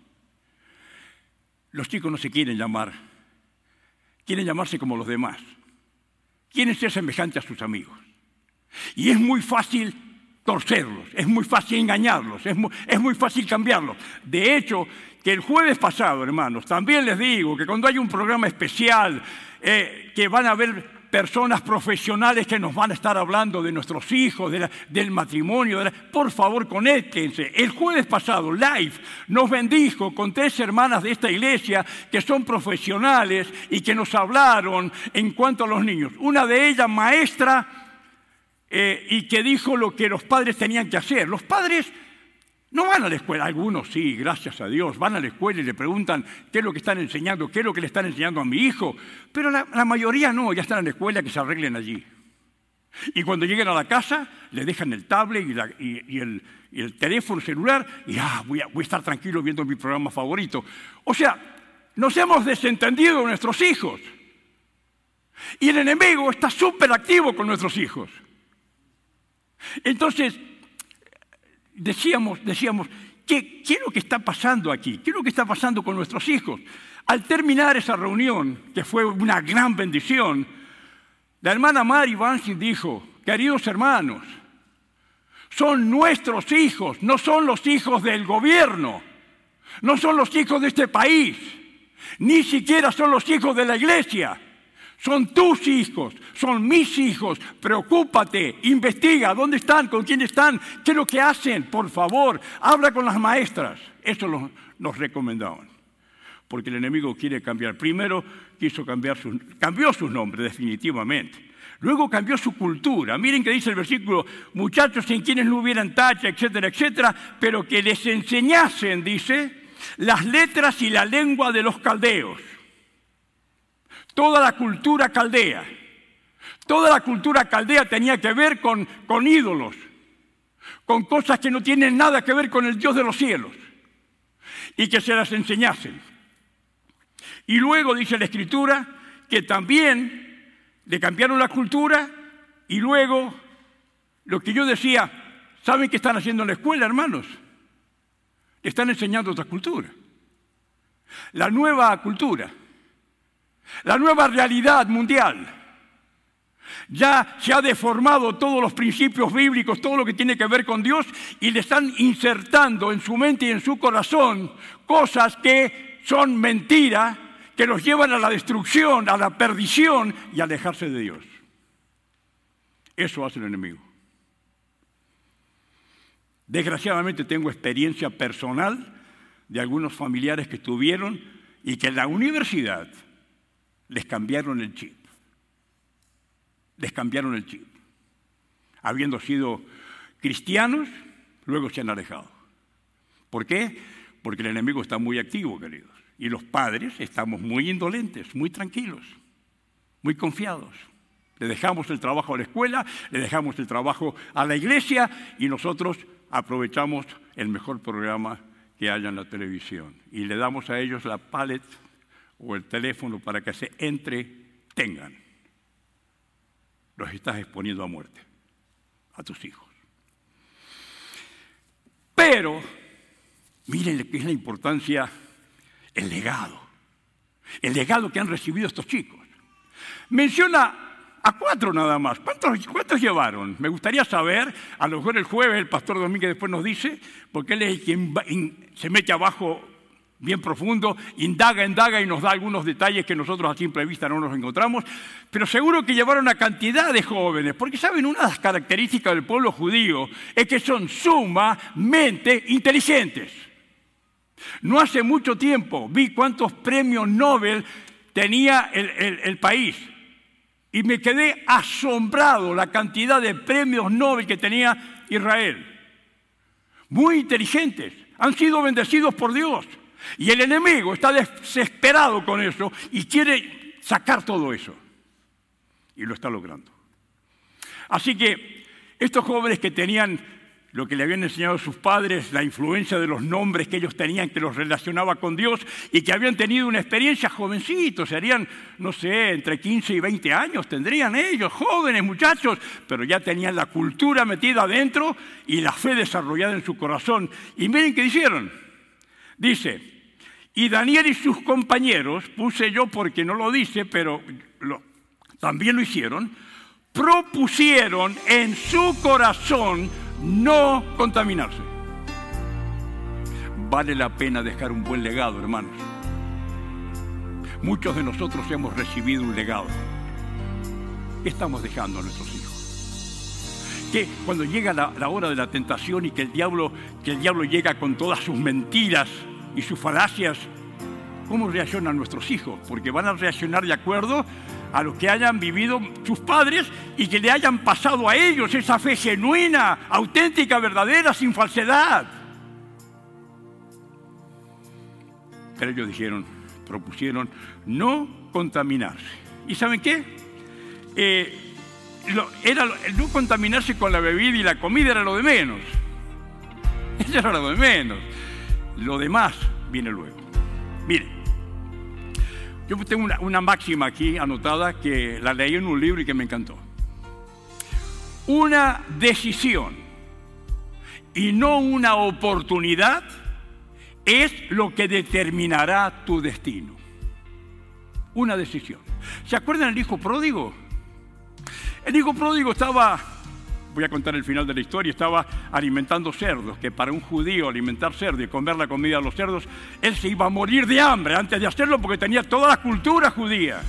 Los chicos no se quieren llamar, quieren llamarse como los demás. Quieren ser semejantes a sus amigos. Y es muy fácil torcerlos, es muy fácil engañarlos, es muy, es muy fácil cambiarlos. De hecho, que el jueves pasado, hermanos, también les digo que cuando hay un programa especial, eh, que van a haber personas profesionales que nos van a estar hablando de nuestros hijos, de la, del matrimonio, de la, por favor, conéctense. El jueves pasado, live, nos bendijo con tres hermanas de esta iglesia que son profesionales y que nos hablaron en cuanto a los niños. Una de ellas, maestra, eh, y que dijo lo que los padres tenían que hacer. Los padres no van a la escuela, algunos sí, gracias a Dios, van a la escuela y le preguntan qué es lo que están enseñando, qué es lo que le están enseñando a mi hijo, pero la, la mayoría no, ya están en la escuela, que se arreglen allí. Y cuando lleguen a la casa, le dejan el tablet y, la, y, y, el, y el teléfono celular y ah, voy a, voy a estar tranquilo viendo mi programa favorito. O sea, nos hemos desentendido de nuestros hijos. Y el enemigo está súper activo con nuestros hijos. Entonces, Decíamos, decíamos, ¿qué, ¿qué es lo que está pasando aquí? ¿Qué es lo que está pasando con nuestros hijos? Al terminar esa reunión, que fue una gran bendición, la hermana Mary Bansi dijo, queridos hermanos, son nuestros hijos, no son los hijos del gobierno, no son los hijos de este país, ni siquiera son los hijos de la iglesia. Son tus hijos, son mis hijos. Preocúpate, investiga dónde están, con quién están, qué es lo que hacen. Por favor, habla con las maestras. Eso lo, nos recomendaban. Porque el enemigo quiere cambiar. Primero quiso cambiar sus, cambió sus nombres definitivamente. Luego cambió su cultura. Miren que dice el versículo, muchachos en quienes no hubieran tacha, etcétera, etcétera, pero que les enseñasen, dice, las letras y la lengua de los caldeos. Toda la cultura caldea, toda la cultura caldea tenía que ver con, con ídolos, con cosas que no tienen nada que ver con el Dios de los cielos, y que se las enseñasen. Y luego dice la Escritura que también le cambiaron la cultura, y luego lo que yo decía, ¿saben qué están haciendo en la escuela, hermanos? Le están enseñando otra cultura, la nueva cultura. La nueva realidad mundial. Ya se ha deformado todos los principios bíblicos, todo lo que tiene que ver con Dios, y le están insertando en su mente y en su corazón cosas que son mentiras, que los llevan a la destrucción, a la perdición y a alejarse de Dios. Eso hace el enemigo. Desgraciadamente tengo experiencia personal de algunos familiares que estuvieron y que en la universidad les cambiaron el chip. Les cambiaron el chip. Habiendo sido cristianos, luego se han alejado. ¿Por qué? Porque el enemigo está muy activo, queridos. Y los padres estamos muy indolentes, muy tranquilos, muy confiados. Le dejamos el trabajo a la escuela, le dejamos el trabajo a la iglesia y nosotros aprovechamos el mejor programa que haya en la televisión. Y le damos a ellos la paleta o el teléfono para que se entretengan. Los estás exponiendo a muerte, a tus hijos. Pero, miren qué es la importancia, el legado. El legado que han recibido estos chicos. Menciona a cuatro nada más. ¿Cuántos, cuántos llevaron? Me gustaría saber, a lo mejor el jueves el pastor Domínguez después nos dice, porque él es quien va, in, se mete abajo bien profundo, indaga, indaga y nos da algunos detalles que nosotros a simple vista no nos encontramos, pero seguro que llevaron una cantidad de jóvenes, porque saben, una de las características del pueblo judío es que son sumamente inteligentes. No hace mucho tiempo vi cuántos premios Nobel tenía el, el, el país. Y me quedé asombrado la cantidad de premios Nobel que tenía Israel. Muy inteligentes, han sido bendecidos por Dios. Y el enemigo está desesperado con eso y quiere sacar todo eso. Y lo está logrando. Así que estos jóvenes que tenían lo que le habían enseñado sus padres, la influencia de los nombres que ellos tenían, que los relacionaba con Dios, y que habían tenido una experiencia jovencitos, serían, no sé, entre quince y veinte años, tendrían ellos, jóvenes muchachos, pero ya tenían la cultura metida adentro y la fe desarrollada en su corazón. Y miren qué hicieron. Dice, y Daniel y sus compañeros, puse yo porque no lo dice, pero lo, también lo hicieron, propusieron en su corazón no contaminarse. Vale la pena dejar un buen legado, hermanos. Muchos de nosotros hemos recibido un legado. ¿Qué estamos dejando a nuestros hijos? Que cuando llega la, la hora de la tentación y que el diablo, que el diablo llega con todas sus mentiras y sus falacias, ¿cómo reaccionan nuestros hijos? Porque van a reaccionar de acuerdo a lo que hayan vivido sus padres y que le hayan pasado a ellos esa fe genuina, auténtica, verdadera, sin falsedad. Pero ellos dijeron, propusieron no contaminarse. ¿Y saben qué? Eh, lo, era lo, no contaminarse con la bebida y la comida era lo de menos. Eso era lo de menos. Lo demás viene luego. Miren. Yo tengo una, una máxima aquí anotada que la leí en un libro y que me encantó. Una decisión y no una oportunidad es lo que determinará tu destino. Una decisión. ¿Se acuerdan del hijo pródigo? El hijo pródigo estaba, voy a contar el final de la historia, estaba alimentando cerdos, que para un judío alimentar cerdos y comer la comida de los cerdos, él se iba a morir de hambre antes de hacerlo porque tenía toda la cultura judía.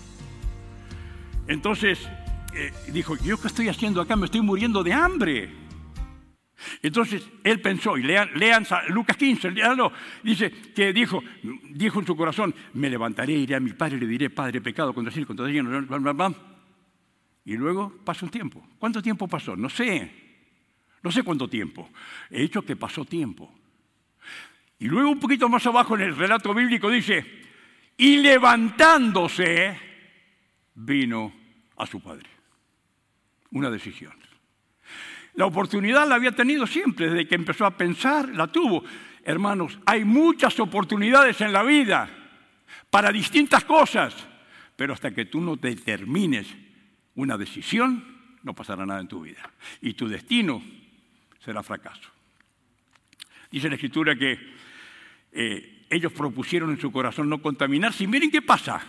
Entonces eh, dijo, ¿yo qué estoy haciendo acá? Me estoy muriendo de hambre. Entonces él pensó, y lean, lean Lucas quince, léanlo, dice que dijo, dijo en su corazón, me levantaré, iré a mi padre y le diré, Padre, pecado contra sí, contra ti, bla, bla, bla, bla. Y luego pasó un tiempo. ¿Cuánto tiempo pasó? No sé. No sé cuánto tiempo. He dicho que pasó tiempo. Y luego un poquito más abajo en el relato bíblico dice, y levantándose, vino a su padre. Una decisión. La oportunidad la había tenido siempre, desde que empezó a pensar, la tuvo. Hermanos, hay muchas oportunidades en la vida para distintas cosas, pero hasta que tú no determines una decisión, no pasará nada en tu vida. Y tu destino será fracaso. Dice la Escritura que eh, ellos propusieron en su corazón no contaminarse. Y miren qué pasa.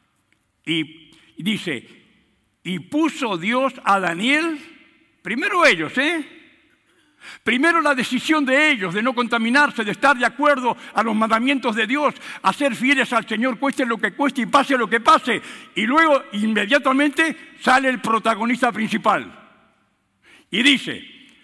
Y, y dice, y puso Dios a Daniel, primero ellos, ¿eh? Primero la decisión de ellos de no contaminarse, de estar de acuerdo a los mandamientos de Dios, a ser fieles al Señor, cueste lo que cueste y pase lo que pase. Y luego inmediatamente sale el protagonista principal. Y dice,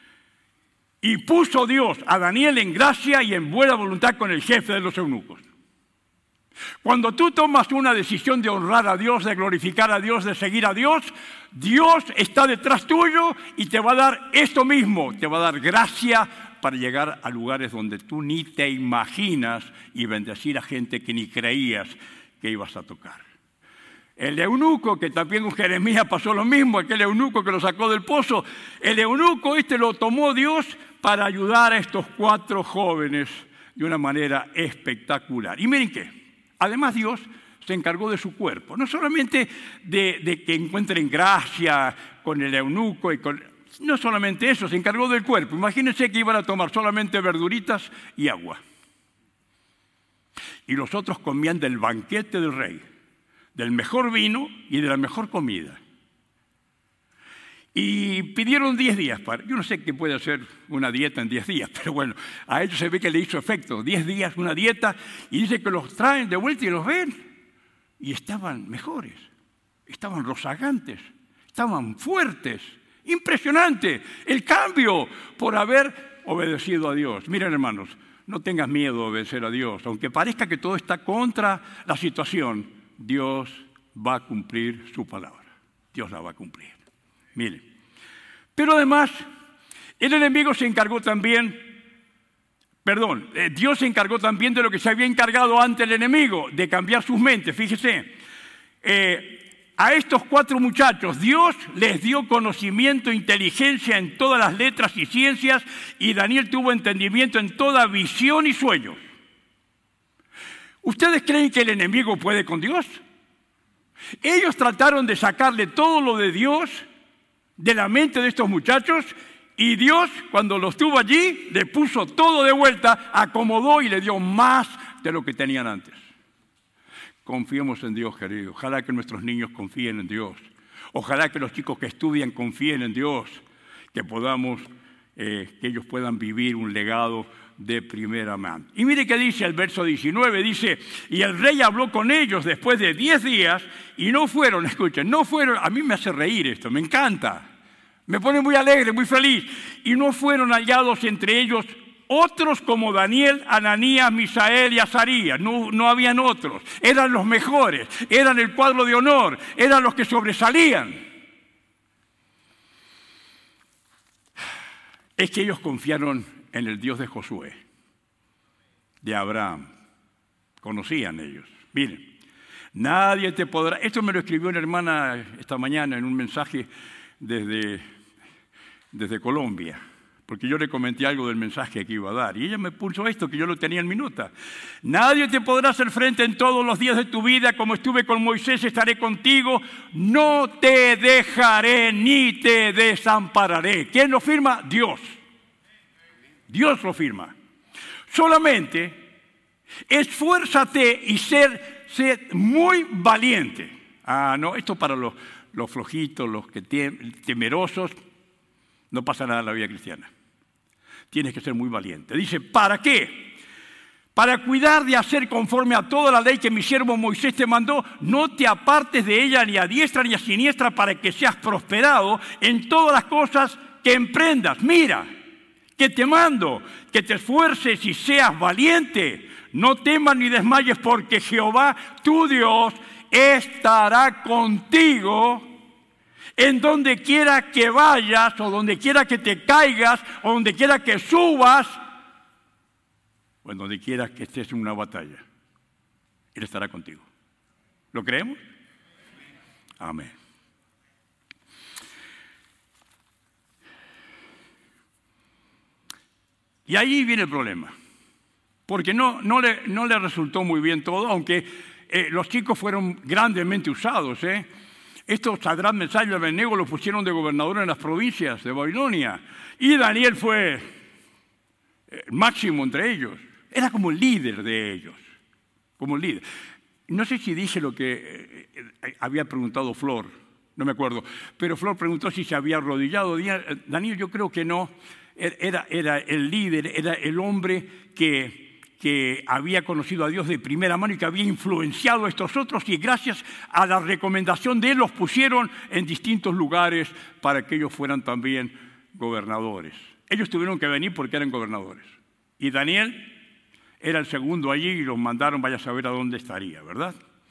y puso Dios a Daniel en gracia y en buena voluntad con el jefe de los eunucos. Cuando tú tomas una decisión de honrar a Dios, de glorificar a Dios, de seguir a Dios, Dios está detrás tuyo y te va a dar esto mismo, te va a dar gracia para llegar a lugares donde tú ni te imaginas y bendecir a gente que ni creías que ibas a tocar. El eunuco, que también con Jeremías pasó lo mismo, aquel eunuco que lo sacó del pozo, el eunuco este lo tomó Dios para ayudar a estos cuatro jóvenes de una manera espectacular. Y miren qué. Además, Dios se encargó de su cuerpo, no solamente de, de que encuentren gracia con el eunuco, y con, no solamente eso, se encargó del cuerpo. Imagínense que iban a tomar solamente verduritas y agua. Y los otros comían del banquete del rey, del mejor vino y de la mejor comida. Y pidieron diez días para... Yo no sé qué puede hacer una dieta en diez días, pero bueno, a ellos se ve que le hizo efecto. diez días, una dieta, y dice que los traen de vuelta y los ven. Y estaban mejores, estaban rozagantes, estaban fuertes. Impresionante el cambio por haber obedecido a Dios. Miren, hermanos, no tengas miedo de obedecer a Dios. Aunque parezca que todo está contra la situación, Dios va a cumplir su palabra. Dios la va a cumplir. Miren. Pero además, el enemigo se encargó también, perdón, eh, Dios se encargó también de lo que se había encargado ante el enemigo, de cambiar sus mentes. Fíjese, eh, a estos cuatro muchachos Dios les dio conocimiento e inteligencia en todas las letras y ciencias, y Daniel tuvo entendimiento en toda visión y sueños. ¿Ustedes creen que el enemigo puede con Dios? Ellos trataron de sacarle todo lo de Dios de la mente de estos muchachos, y Dios, cuando los tuvo allí, le puso todo de vuelta, acomodó y le dio más de lo que tenían antes. Confiemos en Dios, querido. Ojalá que nuestros niños confíen en Dios. Ojalá que los chicos que estudian confíen en Dios, que podamos, eh, que ellos puedan vivir un legado de primera mano. Y mire qué dice el verso diecinueve, dice, y el rey habló con ellos después de diez días, y no fueron, escuchen, no fueron, a mí me hace reír esto, me encanta, me pone muy alegre, muy feliz, y no fueron hallados entre ellos otros como Daniel, Ananías, Misael y Azarías. No, no habían otros, eran los mejores, eran el cuadro de honor, eran los que sobresalían. Es que ellos confiaron en el Dios de Josué, de Abraham. Conocían ellos. Miren, nadie te podrá... Esto me lo escribió una hermana esta mañana en un mensaje desde, desde Colombia, porque yo le comenté algo del mensaje que iba a dar, y ella me puso esto, que yo lo tenía en mi nota. Nadie te podrá hacer frente en todos los días de tu vida, como estuve con Moisés, estaré contigo, no te dejaré ni te desampararé. ¿Quién lo firma? Dios. Dios lo firma. Solamente esfuérzate y ser, ser muy valiente. Ah, no, esto para los, los flojitos, los que temerosos, no pasa nada en la vida cristiana. Tienes que ser muy valiente. Dice, ¿para qué? Para cuidar de hacer conforme a toda la ley que mi siervo Moisés te mandó, no te apartes de ella ni a diestra ni a siniestra, para que seas prosperado en todas las cosas que emprendas. Mira, que te mando, que te esfuerces y seas valiente. No temas ni desmayes, porque Jehová, tu Dios, estará contigo en donde quiera que vayas, o donde quiera que te caigas, o donde quiera que subas, o en donde quiera que estés en una batalla. Él estará contigo. ¿Lo creemos? Amén. Y ahí viene el problema, porque no, no, le, no le resultó muy bien todo, aunque eh, los chicos fueron grandemente usados. ¿eh? Estos Sadrach, Mesach y Abednego los pusieron de gobernador en las provincias de Babilonia, y Daniel fue el máximo entre ellos. Era como el líder de ellos, como el líder. No sé si dije lo que eh, había preguntado Flor, no me acuerdo, pero Flor preguntó si se había arrodillado. Daniel, yo creo que no. Era, era el líder, era el hombre que, que había conocido a Dios de primera mano y que había influenciado a estos otros, y gracias a la recomendación de él los pusieron en distintos lugares para que ellos fueran también gobernadores. Ellos tuvieron que venir porque eran gobernadores. Y Daniel era el segundo allí y los mandaron, vaya a saber a dónde estaría, ¿verdad?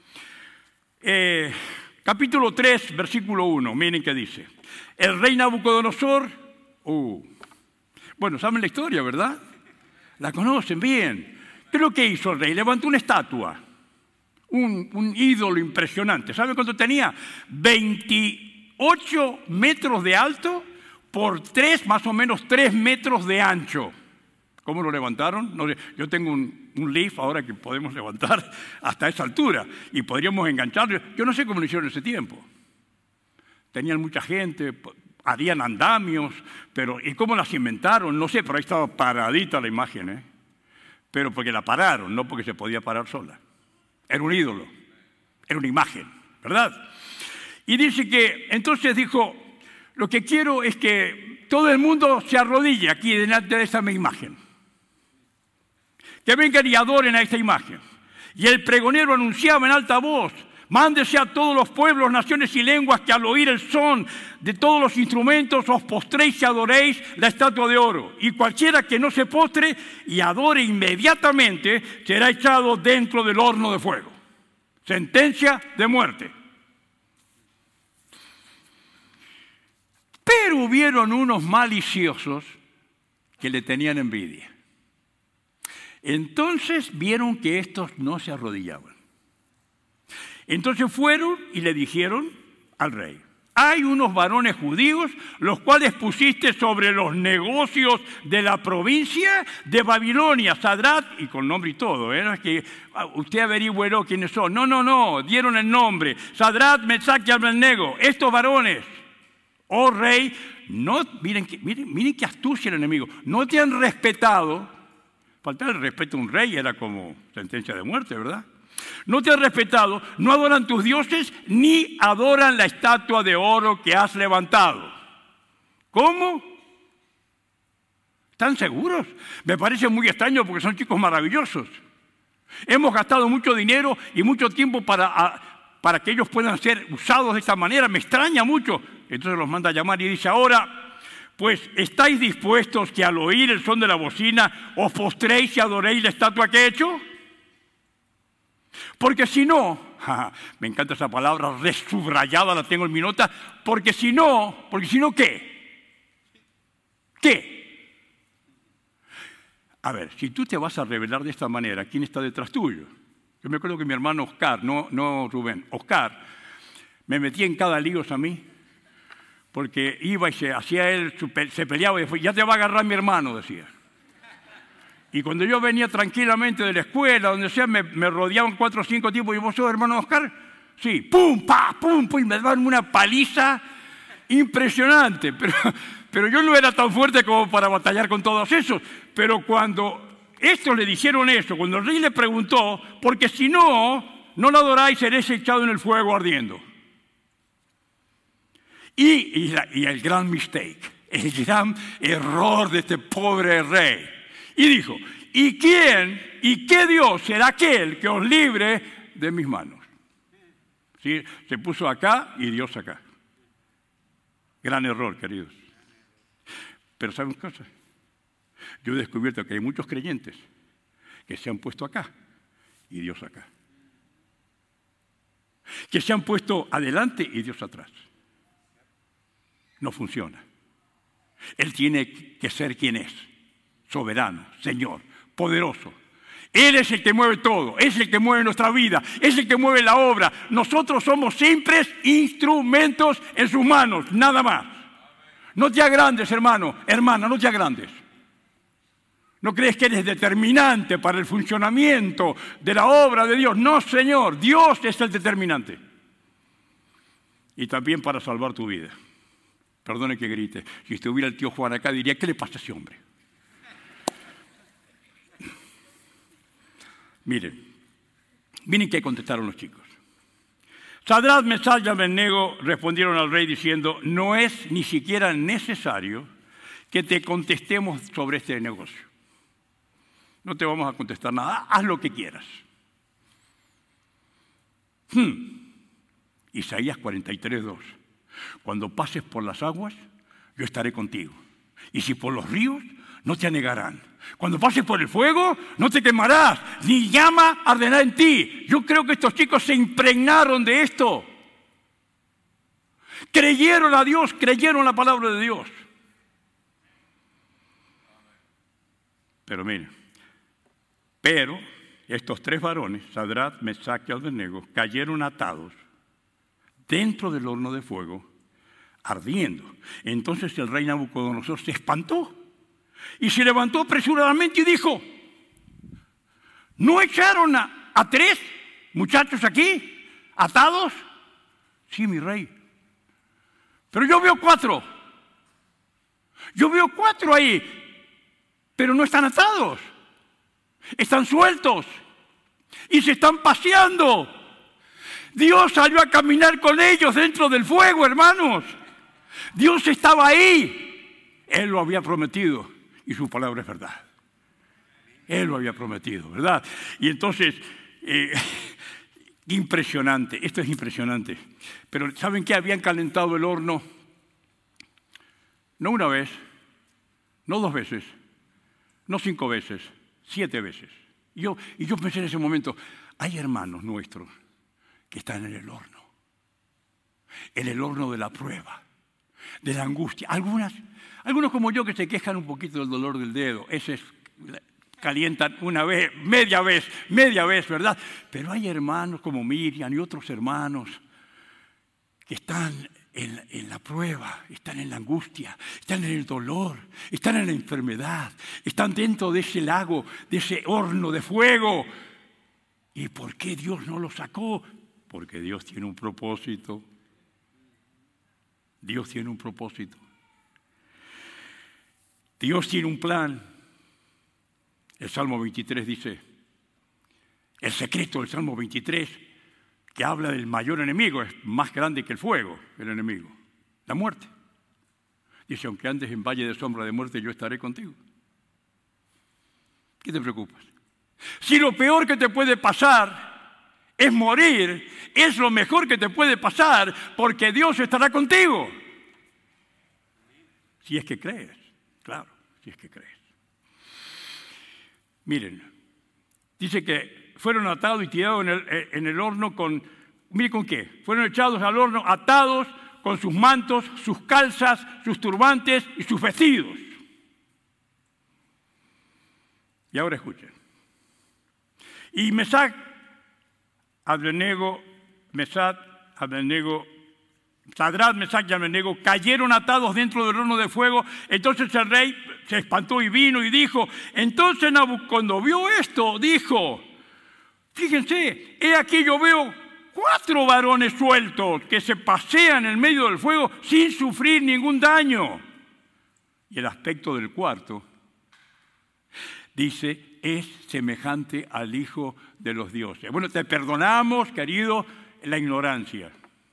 Eh, capítulo tres, versículo uno, miren qué dice. El rey Nabucodonosor... Uh, Bueno, saben la historia, ¿verdad? La conocen bien. ¿Qué es lo que hizo el rey? Levantó una estatua, un, un ídolo impresionante. ¿Saben cuánto tenía? veintiocho metros de alto por tres, más o menos tres metros de ancho. ¿Cómo lo levantaron? No sé. Yo tengo un, un lift ahora que podemos levantar hasta esa altura y podríamos engancharlo. Yo no sé cómo lo hicieron en ese tiempo. Tenían mucha gente, harían andamios, pero ¿y cómo las inventaron? No sé, pero ahí estaba paradita la imagen, ¿eh? Pero porque la pararon, no porque se podía parar sola. Era un ídolo, era una imagen, ¿verdad? Y dice que, entonces dijo, lo que quiero es que todo el mundo se arrodille aquí delante de esa imagen. Que vengan y adoren a esta imagen. Y el pregonero anunciaba en alta voz, mándese a todos los pueblos, naciones y lenguas, que al oír el son de todos los instrumentos os postréis y adoréis la estatua de oro. Y cualquiera que no se postre y adore inmediatamente será echado dentro del horno de fuego. Sentencia de muerte. Pero hubieron unos maliciosos que le tenían envidia. Entonces vieron que estos no se arrodillaban. Entonces fueron y le dijeron al rey: hay unos varones judíos, los cuales pusiste sobre los negocios de la provincia de Babilonia, Sadrach, y con nombre y todo, ¿eh? No es que usted averigüe quiénes son. No, no, no, dieron el nombre: Sadrach, Mesach y Abednego. Estos varones, oh rey, no, miren, miren, miren qué astucia el enemigo, no te han respetado. Faltar el respeto a un rey era como sentencia de muerte, ¿verdad? No te han respetado, no adoran tus dioses, ni adoran la estatua de oro que has levantado. ¿Cómo? ¿Están seguros? Me parece muy extraño porque son chicos maravillosos. Hemos gastado mucho dinero y mucho tiempo para, a, para que ellos puedan ser usados de esta manera. Me extraña mucho. Entonces los manda a llamar y dice: ahora, pues, ¿estáis dispuestos que al oír el son de la bocina os postréis y adoréis la estatua que he hecho? Porque si no, ja, me encanta esa palabra, resubrayada la tengo en mi nota, porque si no, porque si no, ¿qué? ¿Qué? A ver, si tú te vas a revelar de esta manera, ¿quién está detrás tuyo? Yo me acuerdo que mi hermano Oscar, no, no Rubén, Oscar, me metía en cada lío a mí, porque iba y se hacía él, se peleaba y decía: ya te va a agarrar mi hermano, decía. Y cuando yo venía tranquilamente de la escuela, donde sea, me, me rodeaban cuatro o cinco tipos. ¿Y vos sos hermano Oscar? Sí. ¡Pum, pa, pum, pum! Y me daban una paliza impresionante. Pero, pero yo no era tan fuerte como para batallar con todos esos. Pero cuando estos le dijeron eso, cuando el rey le preguntó: porque si no, no lo adoráis, seréis echado en el fuego ardiendo. Y, y, la, y el gran mistake, el gran error de este pobre rey. Y dijo: ¿y quién, y qué Dios será aquel que os libre de mis manos? ¿Sí? Se puso acá y Dios acá. Gran error, queridos. Pero ¿saben una cosa? Yo he descubierto que hay muchos creyentes que se han puesto acá y Dios acá. Que se han puesto adelante y Dios atrás. No funciona. Él tiene que ser quien es: soberano, Señor, poderoso. Él es el que mueve todo, es el que mueve nuestra vida, es el que mueve la obra. Nosotros somos simples instrumentos en sus manos, nada más. No te agrandes, hermano, hermana, no te agrandes. ¿No crees que eres determinante para el funcionamiento de la obra de Dios? No, Señor, Dios es el determinante. Y también para salvar tu vida. Perdone que grite. Si estuviera el tío Juan acá, diría: ¿qué le pasa a ese hombre? Miren, miren qué contestaron los chicos. Sadrach, Mesach y Abednego respondieron al rey diciendo: no es ni siquiera necesario que te contestemos sobre este negocio. No te vamos a contestar nada, haz lo que quieras. Hmm. Isaías cuarenta y tres, dos. Cuando pases por las aguas, yo estaré contigo. Y si por los ríos, no te anegarán. Cuando pases por el fuego, no te quemarás, ni llama arderá en ti. Yo creo que estos chicos se impregnaron de esto. Creyeron a Dios, creyeron la palabra de Dios. Pero miren, pero estos tres varones, Sadrach, Mesach y Abednego, cayeron atados dentro del horno de fuego, ardiendo. Entonces el rey Nabucodonosor se espantó y se levantó apresuradamente y dijo: ¿no echaron a, a tres muchachos aquí, atados? Sí, mi rey. Pero yo veo cuatro. Yo veo cuatro ahí, pero no están atados. Están sueltos y se están paseando. Dios salió a caminar con ellos dentro del fuego, hermanos. Dios estaba ahí. Él lo había prometido y su palabra es verdad. Él lo había prometido, ¿verdad? Y entonces, eh, impresionante, esto es impresionante. Pero ¿saben qué? Habían calentado el horno no una vez, no dos veces, no cinco veces, siete veces. Y yo, y yo pensé en ese momento, hay hermanos nuestros que están en el horno, en el horno de la prueba, de la angustia. Algunas, algunos como yo que se quejan un poquito del dolor del dedo, ese es, calientan una vez, media vez, media vez, ¿verdad? Pero hay hermanos como Miriam y otros hermanos que están en, en la prueba, están en la angustia, están en el dolor, están en la enfermedad, están dentro de ese lago, de ese horno de fuego. ¿Y por qué Dios no los sacó? Porque Dios tiene un propósito. Dios tiene un propósito. Dios tiene un plan. El Salmo veintitrés dice, el secreto del Salmo veintitrés, que habla del mayor enemigo, es más grande que el fuego, el enemigo, la muerte. Dice, aunque andes en valle de sombra de muerte, yo estaré contigo. ¿Qué te preocupas? Si lo peor que te puede pasar es morir, es lo mejor que te puede pasar, porque Dios estará contigo. Si es que crees, claro, si es que crees. Miren, dice que fueron atados y tirados en el, en el horno con, mire con qué, fueron echados al horno atados con sus mantos, sus calzas, sus turbantes y sus vestidos. Y ahora escuchen. Y Mesac, Abednego, Mesac, Abednego, Sadrach, Mesac y Abednego cayeron atados dentro del horno de fuego. Entonces el rey se espantó y vino y dijo, entonces Nabucodonosor vio esto, dijo, fíjense, he aquí yo veo cuatro varones sueltos que se pasean en medio del fuego sin sufrir ningún daño. Y el aspecto del cuarto, dice, es semejante al Hijo de los dioses. Bueno, te perdonamos, querido, la ignorancia.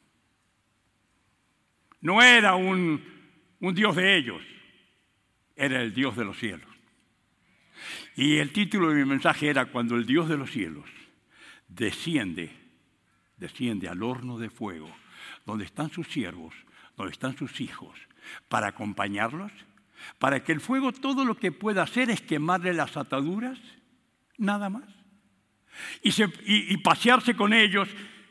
No era un, un Dios de ellos, era el Dios de los cielos. Y el título de mi mensaje era cuando el Dios de los cielos desciende, desciende al horno de fuego, donde están sus siervos, donde están sus hijos, para acompañarlos, para que el fuego todo lo que pueda hacer es quemarle las ataduras, nada más, y, se, y, y pasearse con ellos.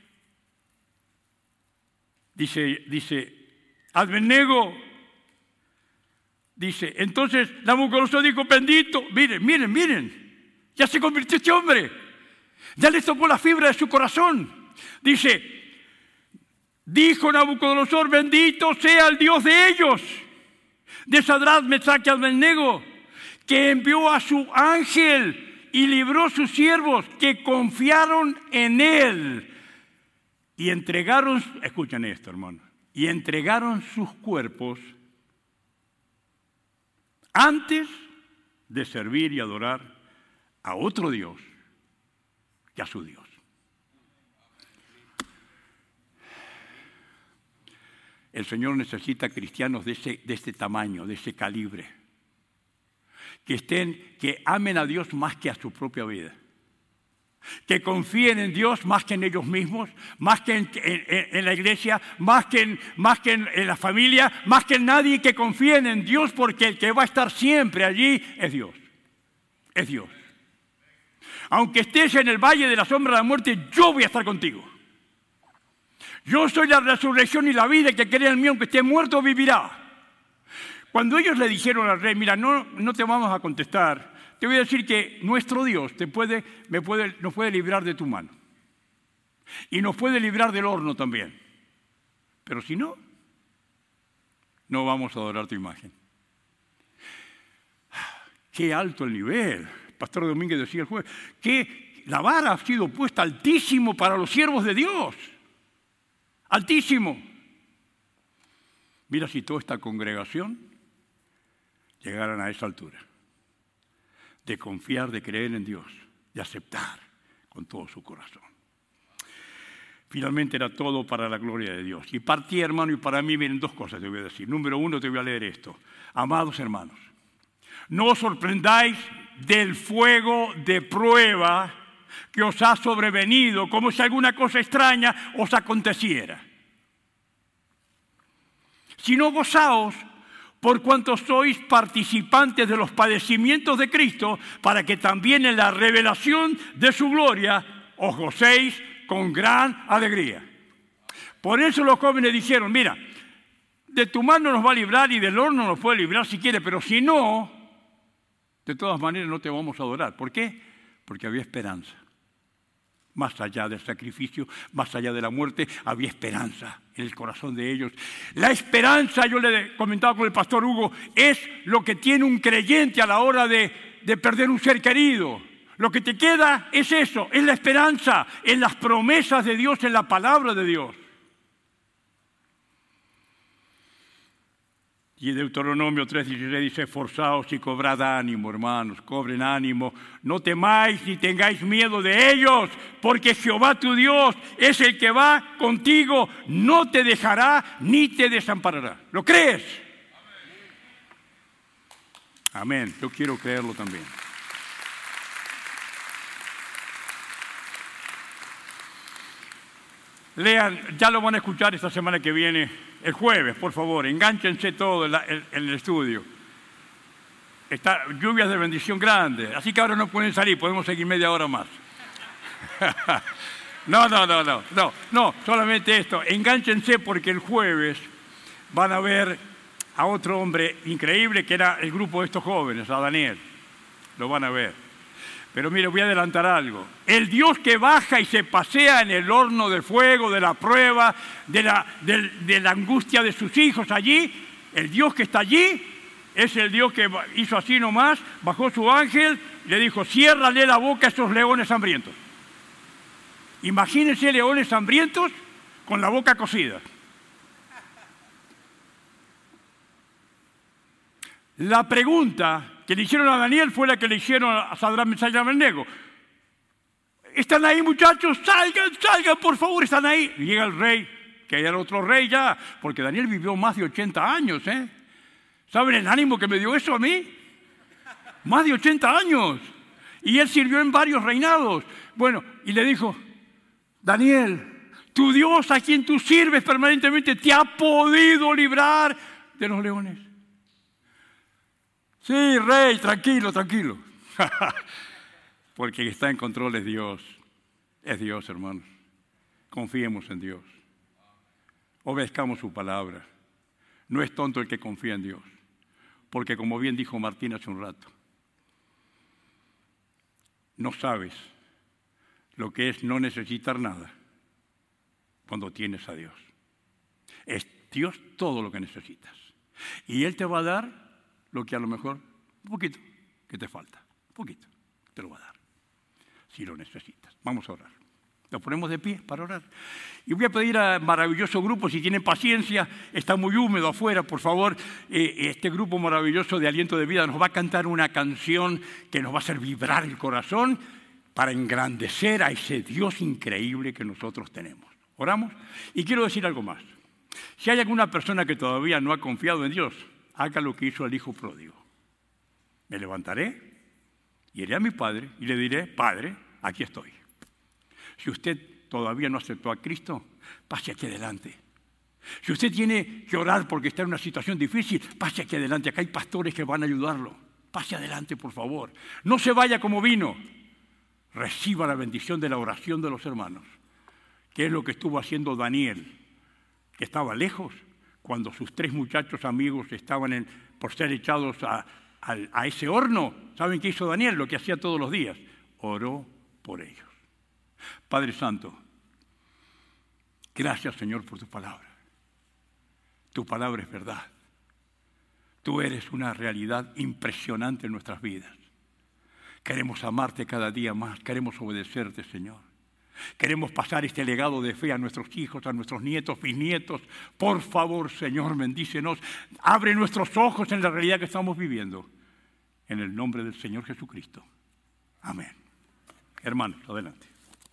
Dice, dice, Abednego, dice, entonces Nabucodonosor dijo, bendito, miren, miren, miren, ya se convirtió este hombre, ya le tocó la fibra de su corazón. Dice, dijo Nabucodonosor, bendito sea el Dios de ellos, de Sadrach, Mesac y Abednego, que envió a su ángel y libró a sus siervos que confiaron en él y entregaron, escuchen esto, hermano, y entregaron sus cuerpos antes de servir y adorar a otro Dios que a su Dios. El Señor necesita cristianos de ese, de este tamaño, de ese calibre, que estén, que amen a Dios más que a su propia vida, que confíen en Dios más que en ellos mismos, más que en, en, en la iglesia, más que, en, más que en, en la familia, más que en nadie, que confíen en Dios, porque el que va a estar siempre allí es Dios, es Dios. Aunque estés en el valle de la sombra de la muerte, yo voy a estar contigo. Yo soy la resurrección y la vida, el que cree en mí, aunque esté muerto, vivirá. Cuando ellos le dijeron al rey, mira, no, no te vamos a contestar, te voy a decir que nuestro Dios te puede, me puede, nos puede librar de tu mano. Y nos puede librar del horno también. Pero si no, no vamos a adorar tu imagen. Qué alto el nivel. El pastor Domínguez decía el jueves, que la vara ha sido puesta altísimo para los siervos de Dios. Altísimo. Mira si toda esta congregación llegaran a esa altura, de confiar, de creer en Dios, de aceptar con todo su corazón. Finalmente era todo para la gloria de Dios. Y para ti, hermano, y para mí vienen dos cosas, te voy a decir. Número uno, te voy a leer esto. Amados hermanos, no os sorprendáis del fuego de prueba que os ha sobrevenido, como si alguna cosa extraña os aconteciera. Sino gozaos por cuanto sois participantes de los padecimientos de Cristo, para que también en la revelación de su gloria os gocéis con gran alegría. Por eso los jóvenes dijeron, mira, de tu mano nos va a librar y del horno nos puede librar si quiere, pero si no, de todas maneras no te vamos a adorar. ¿Por qué? Porque había esperanza. Más allá del sacrificio, más allá de la muerte, había esperanza en el corazón de ellos. La esperanza, yo le comentaba con el pastor Hugo, es lo que tiene un creyente a la hora de, de perder un ser querido. Lo que te queda es eso, es la esperanza en las promesas de Dios, en la palabra de Dios. Y Deuteronomio tres dieciséis dice, esforzaos y cobrad ánimo, hermanos, cobren ánimo. No temáis ni tengáis miedo de ellos, porque Jehová tu Dios es el que va contigo, no te dejará ni te desamparará. ¿Lo crees? Amén. Amén. Yo quiero creerlo también. Lean, ya lo van a escuchar esta semana que viene, el jueves, por favor, engánchense todo en, la, en, en el estudio. Está lluvias de bendición grande, así que ahora no pueden salir, podemos seguir media hora más. No, no, no, no, no, no, solamente esto, engánchense porque el jueves van a ver a otro hombre increíble que era el grupo de estos jóvenes, a Daniel, lo van a ver. Pero mire, voy a adelantar algo. El Dios que baja y se pasea en el horno de fuego, de la prueba, de la, de, de la angustia de sus hijos allí, el Dios que está allí, es el Dios que hizo así nomás, bajó su ángel y le dijo, ciérrale la boca a esos leones hambrientos. Imagínense leones hambrientos con la boca cocida. La pregunta que le hicieron a Daniel fue la que le hicieron a Sadrach, Mesach y Abednego. ¿Están ahí, muchachos? Salgan, salgan, por favor, están ahí. Y llega el rey, que era otro rey ya, porque Daniel vivió más de ochenta años, ¿eh? ¿Saben el ánimo que me dio eso a mí? Más de ochenta años. Y él sirvió en varios reinados. Bueno, y le dijo, Daniel, tu Dios a quien tú sirves permanentemente te ha podido librar de los leones. Sí, rey, tranquilo, tranquilo. Porque el que está en control es Dios. Es Dios, hermanos. Confiemos en Dios. Obedezcamos su palabra. No es tonto el que confía en Dios. Porque como bien dijo Martín hace un rato, no sabes lo que es no necesitar nada cuando tienes a Dios. Es Dios todo lo que necesitas. Y Él te va a dar lo que a lo mejor, un poquito, que te falta. Un poquito, te lo va a dar. Si lo necesitas. Vamos a orar. Nos ponemos de pie para orar. Y voy a pedir a maravilloso grupo, si tienen paciencia, está muy húmedo afuera, por favor, eh, este grupo maravilloso de Aliento de Vida nos va a cantar una canción que nos va a hacer vibrar el corazón para engrandecer a ese Dios increíble que nosotros tenemos. ¿Oramos? Y quiero decir algo más. Si hay alguna persona que todavía no ha confiado en Dios, haga lo que hizo el hijo pródigo. Me levantaré, iré a mi padre y le diré, Padre, aquí estoy. Si usted todavía no aceptó a Cristo, pase aquí adelante. Si usted tiene que orar porque está en una situación difícil, pase aquí adelante. Acá hay pastores que van a ayudarlo. Pase adelante, por favor. No se vaya como vino. Reciba la bendición de la oración de los hermanos, que es lo que estuvo haciendo Daniel, que estaba lejos, cuando sus tres muchachos amigos estaban en, por ser echados a, a, a ese horno. ¿Saben qué hizo Daniel? Lo que hacía todos los días. Oró por ellos. Padre Santo, gracias, Señor, por tu palabra. Tu palabra es verdad. Tú eres una realidad impresionante en nuestras vidas. Queremos amarte cada día más. Queremos obedecerte, Señor. Queremos pasar este legado de fe a nuestros hijos, a nuestros nietos, bisnietos. Por favor, Señor, bendícenos. Abre nuestros ojos en la realidad que estamos viviendo. En el nombre del Señor Jesucristo. Amén. Hermanos, adelante.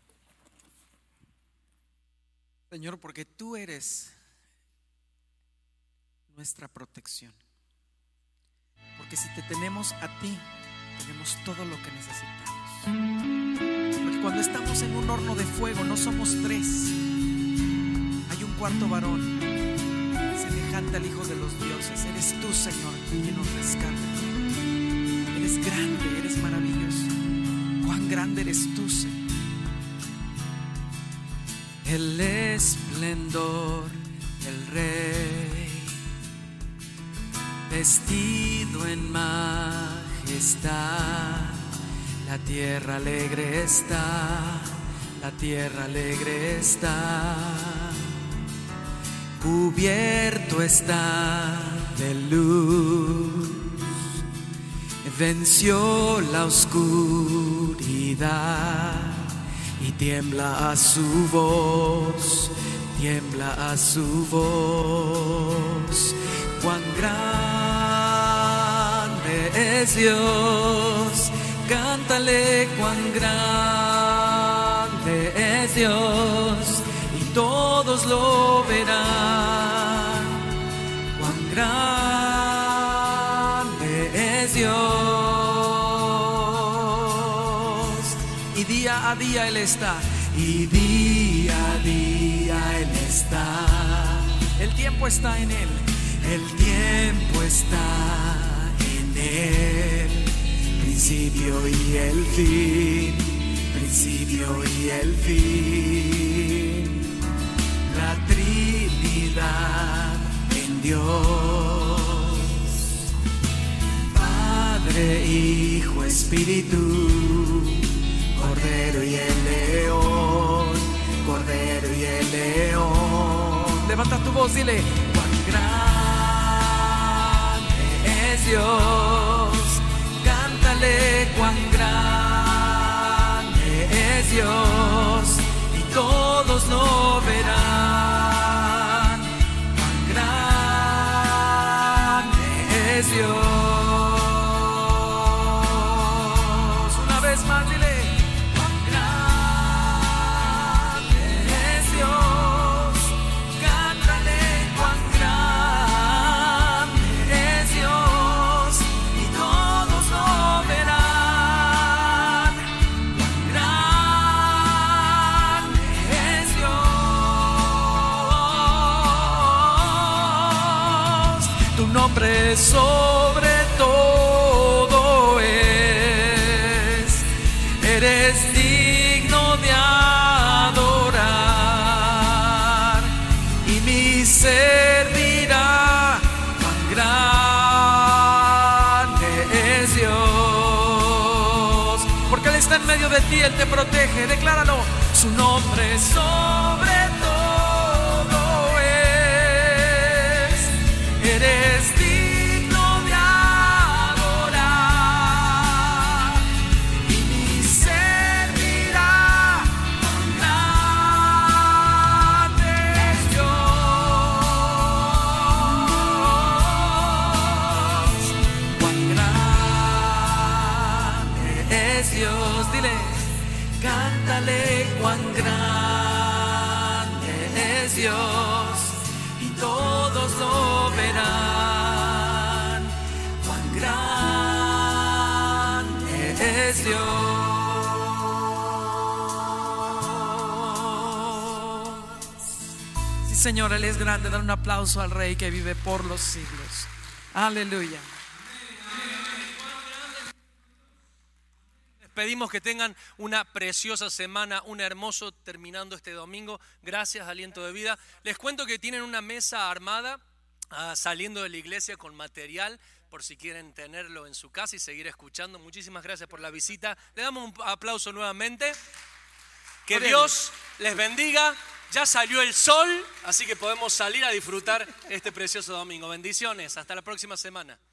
Señor, porque tú eres nuestra protección. Porque si te tenemos a ti, tenemos todo lo que necesitamos. Porque cuando estamos en un horno de fuego no somos tres. Hay un cuarto varón semejante al Hijo de los dioses. Eres tú, Señor, quien nos rescata. Eres grande, eres maravilloso. Cuán grande eres tú, Señor. El esplendor del Rey vestido en majestad. La tierra alegre está, la tierra alegre está. Cubierto está de luz, venció la oscuridad y tiembla a su voz, tiembla a su voz. Cuán grande es Dios, cántale cuán grande es Dios, y todos lo verán. Cuán grande es Dios, y día a día Él está, y día a día Él está. El tiempo está en Él, el tiempo está en Él. Principio y el fin, principio y el fin. La Trinidad en Dios, Padre, Hijo, Espíritu, Cordero y el león, Cordero y el león. Levanta tu voz, dile: cuán grande es Dios, cántale cuán grande es Dios, y todos lo verán. Cuán grande es Dios. Una vez más, dile: cuán grande es Dios, cántale cuán grande es Dios, y todos lo verán. Cuán grande es Dios. Tu nombre sobre todo es, eres digno de adorar, y mi ser dirá: cuán grande es Dios. Porque Él está en medio de ti, Él te protege. Decláralo: su nombre sobre todo es, eres digno de adorar, y mi ser dirá: cuán grande es Dios, cuán grande es Dios. Dile: cántale cuán grande es Dios, y todos lo verán. Cuán grande es Dios. Sí, Señor, Él es grande. Dar un aplauso al Rey que vive por los siglos. Aleluya. Les pedimos que tengan una preciosa semana, un hermoso terminando este domingo. Gracias, Aliento de Vida. Les cuento que tienen una mesa armada uh, saliendo de la iglesia con material por si quieren tenerlo en su casa y seguir escuchando. Muchísimas gracias por la visita. Le damos un aplauso nuevamente. Que Dios les bendiga. Ya salió el sol, así que podemos salir a disfrutar este precioso domingo. Bendiciones. Hasta la próxima semana.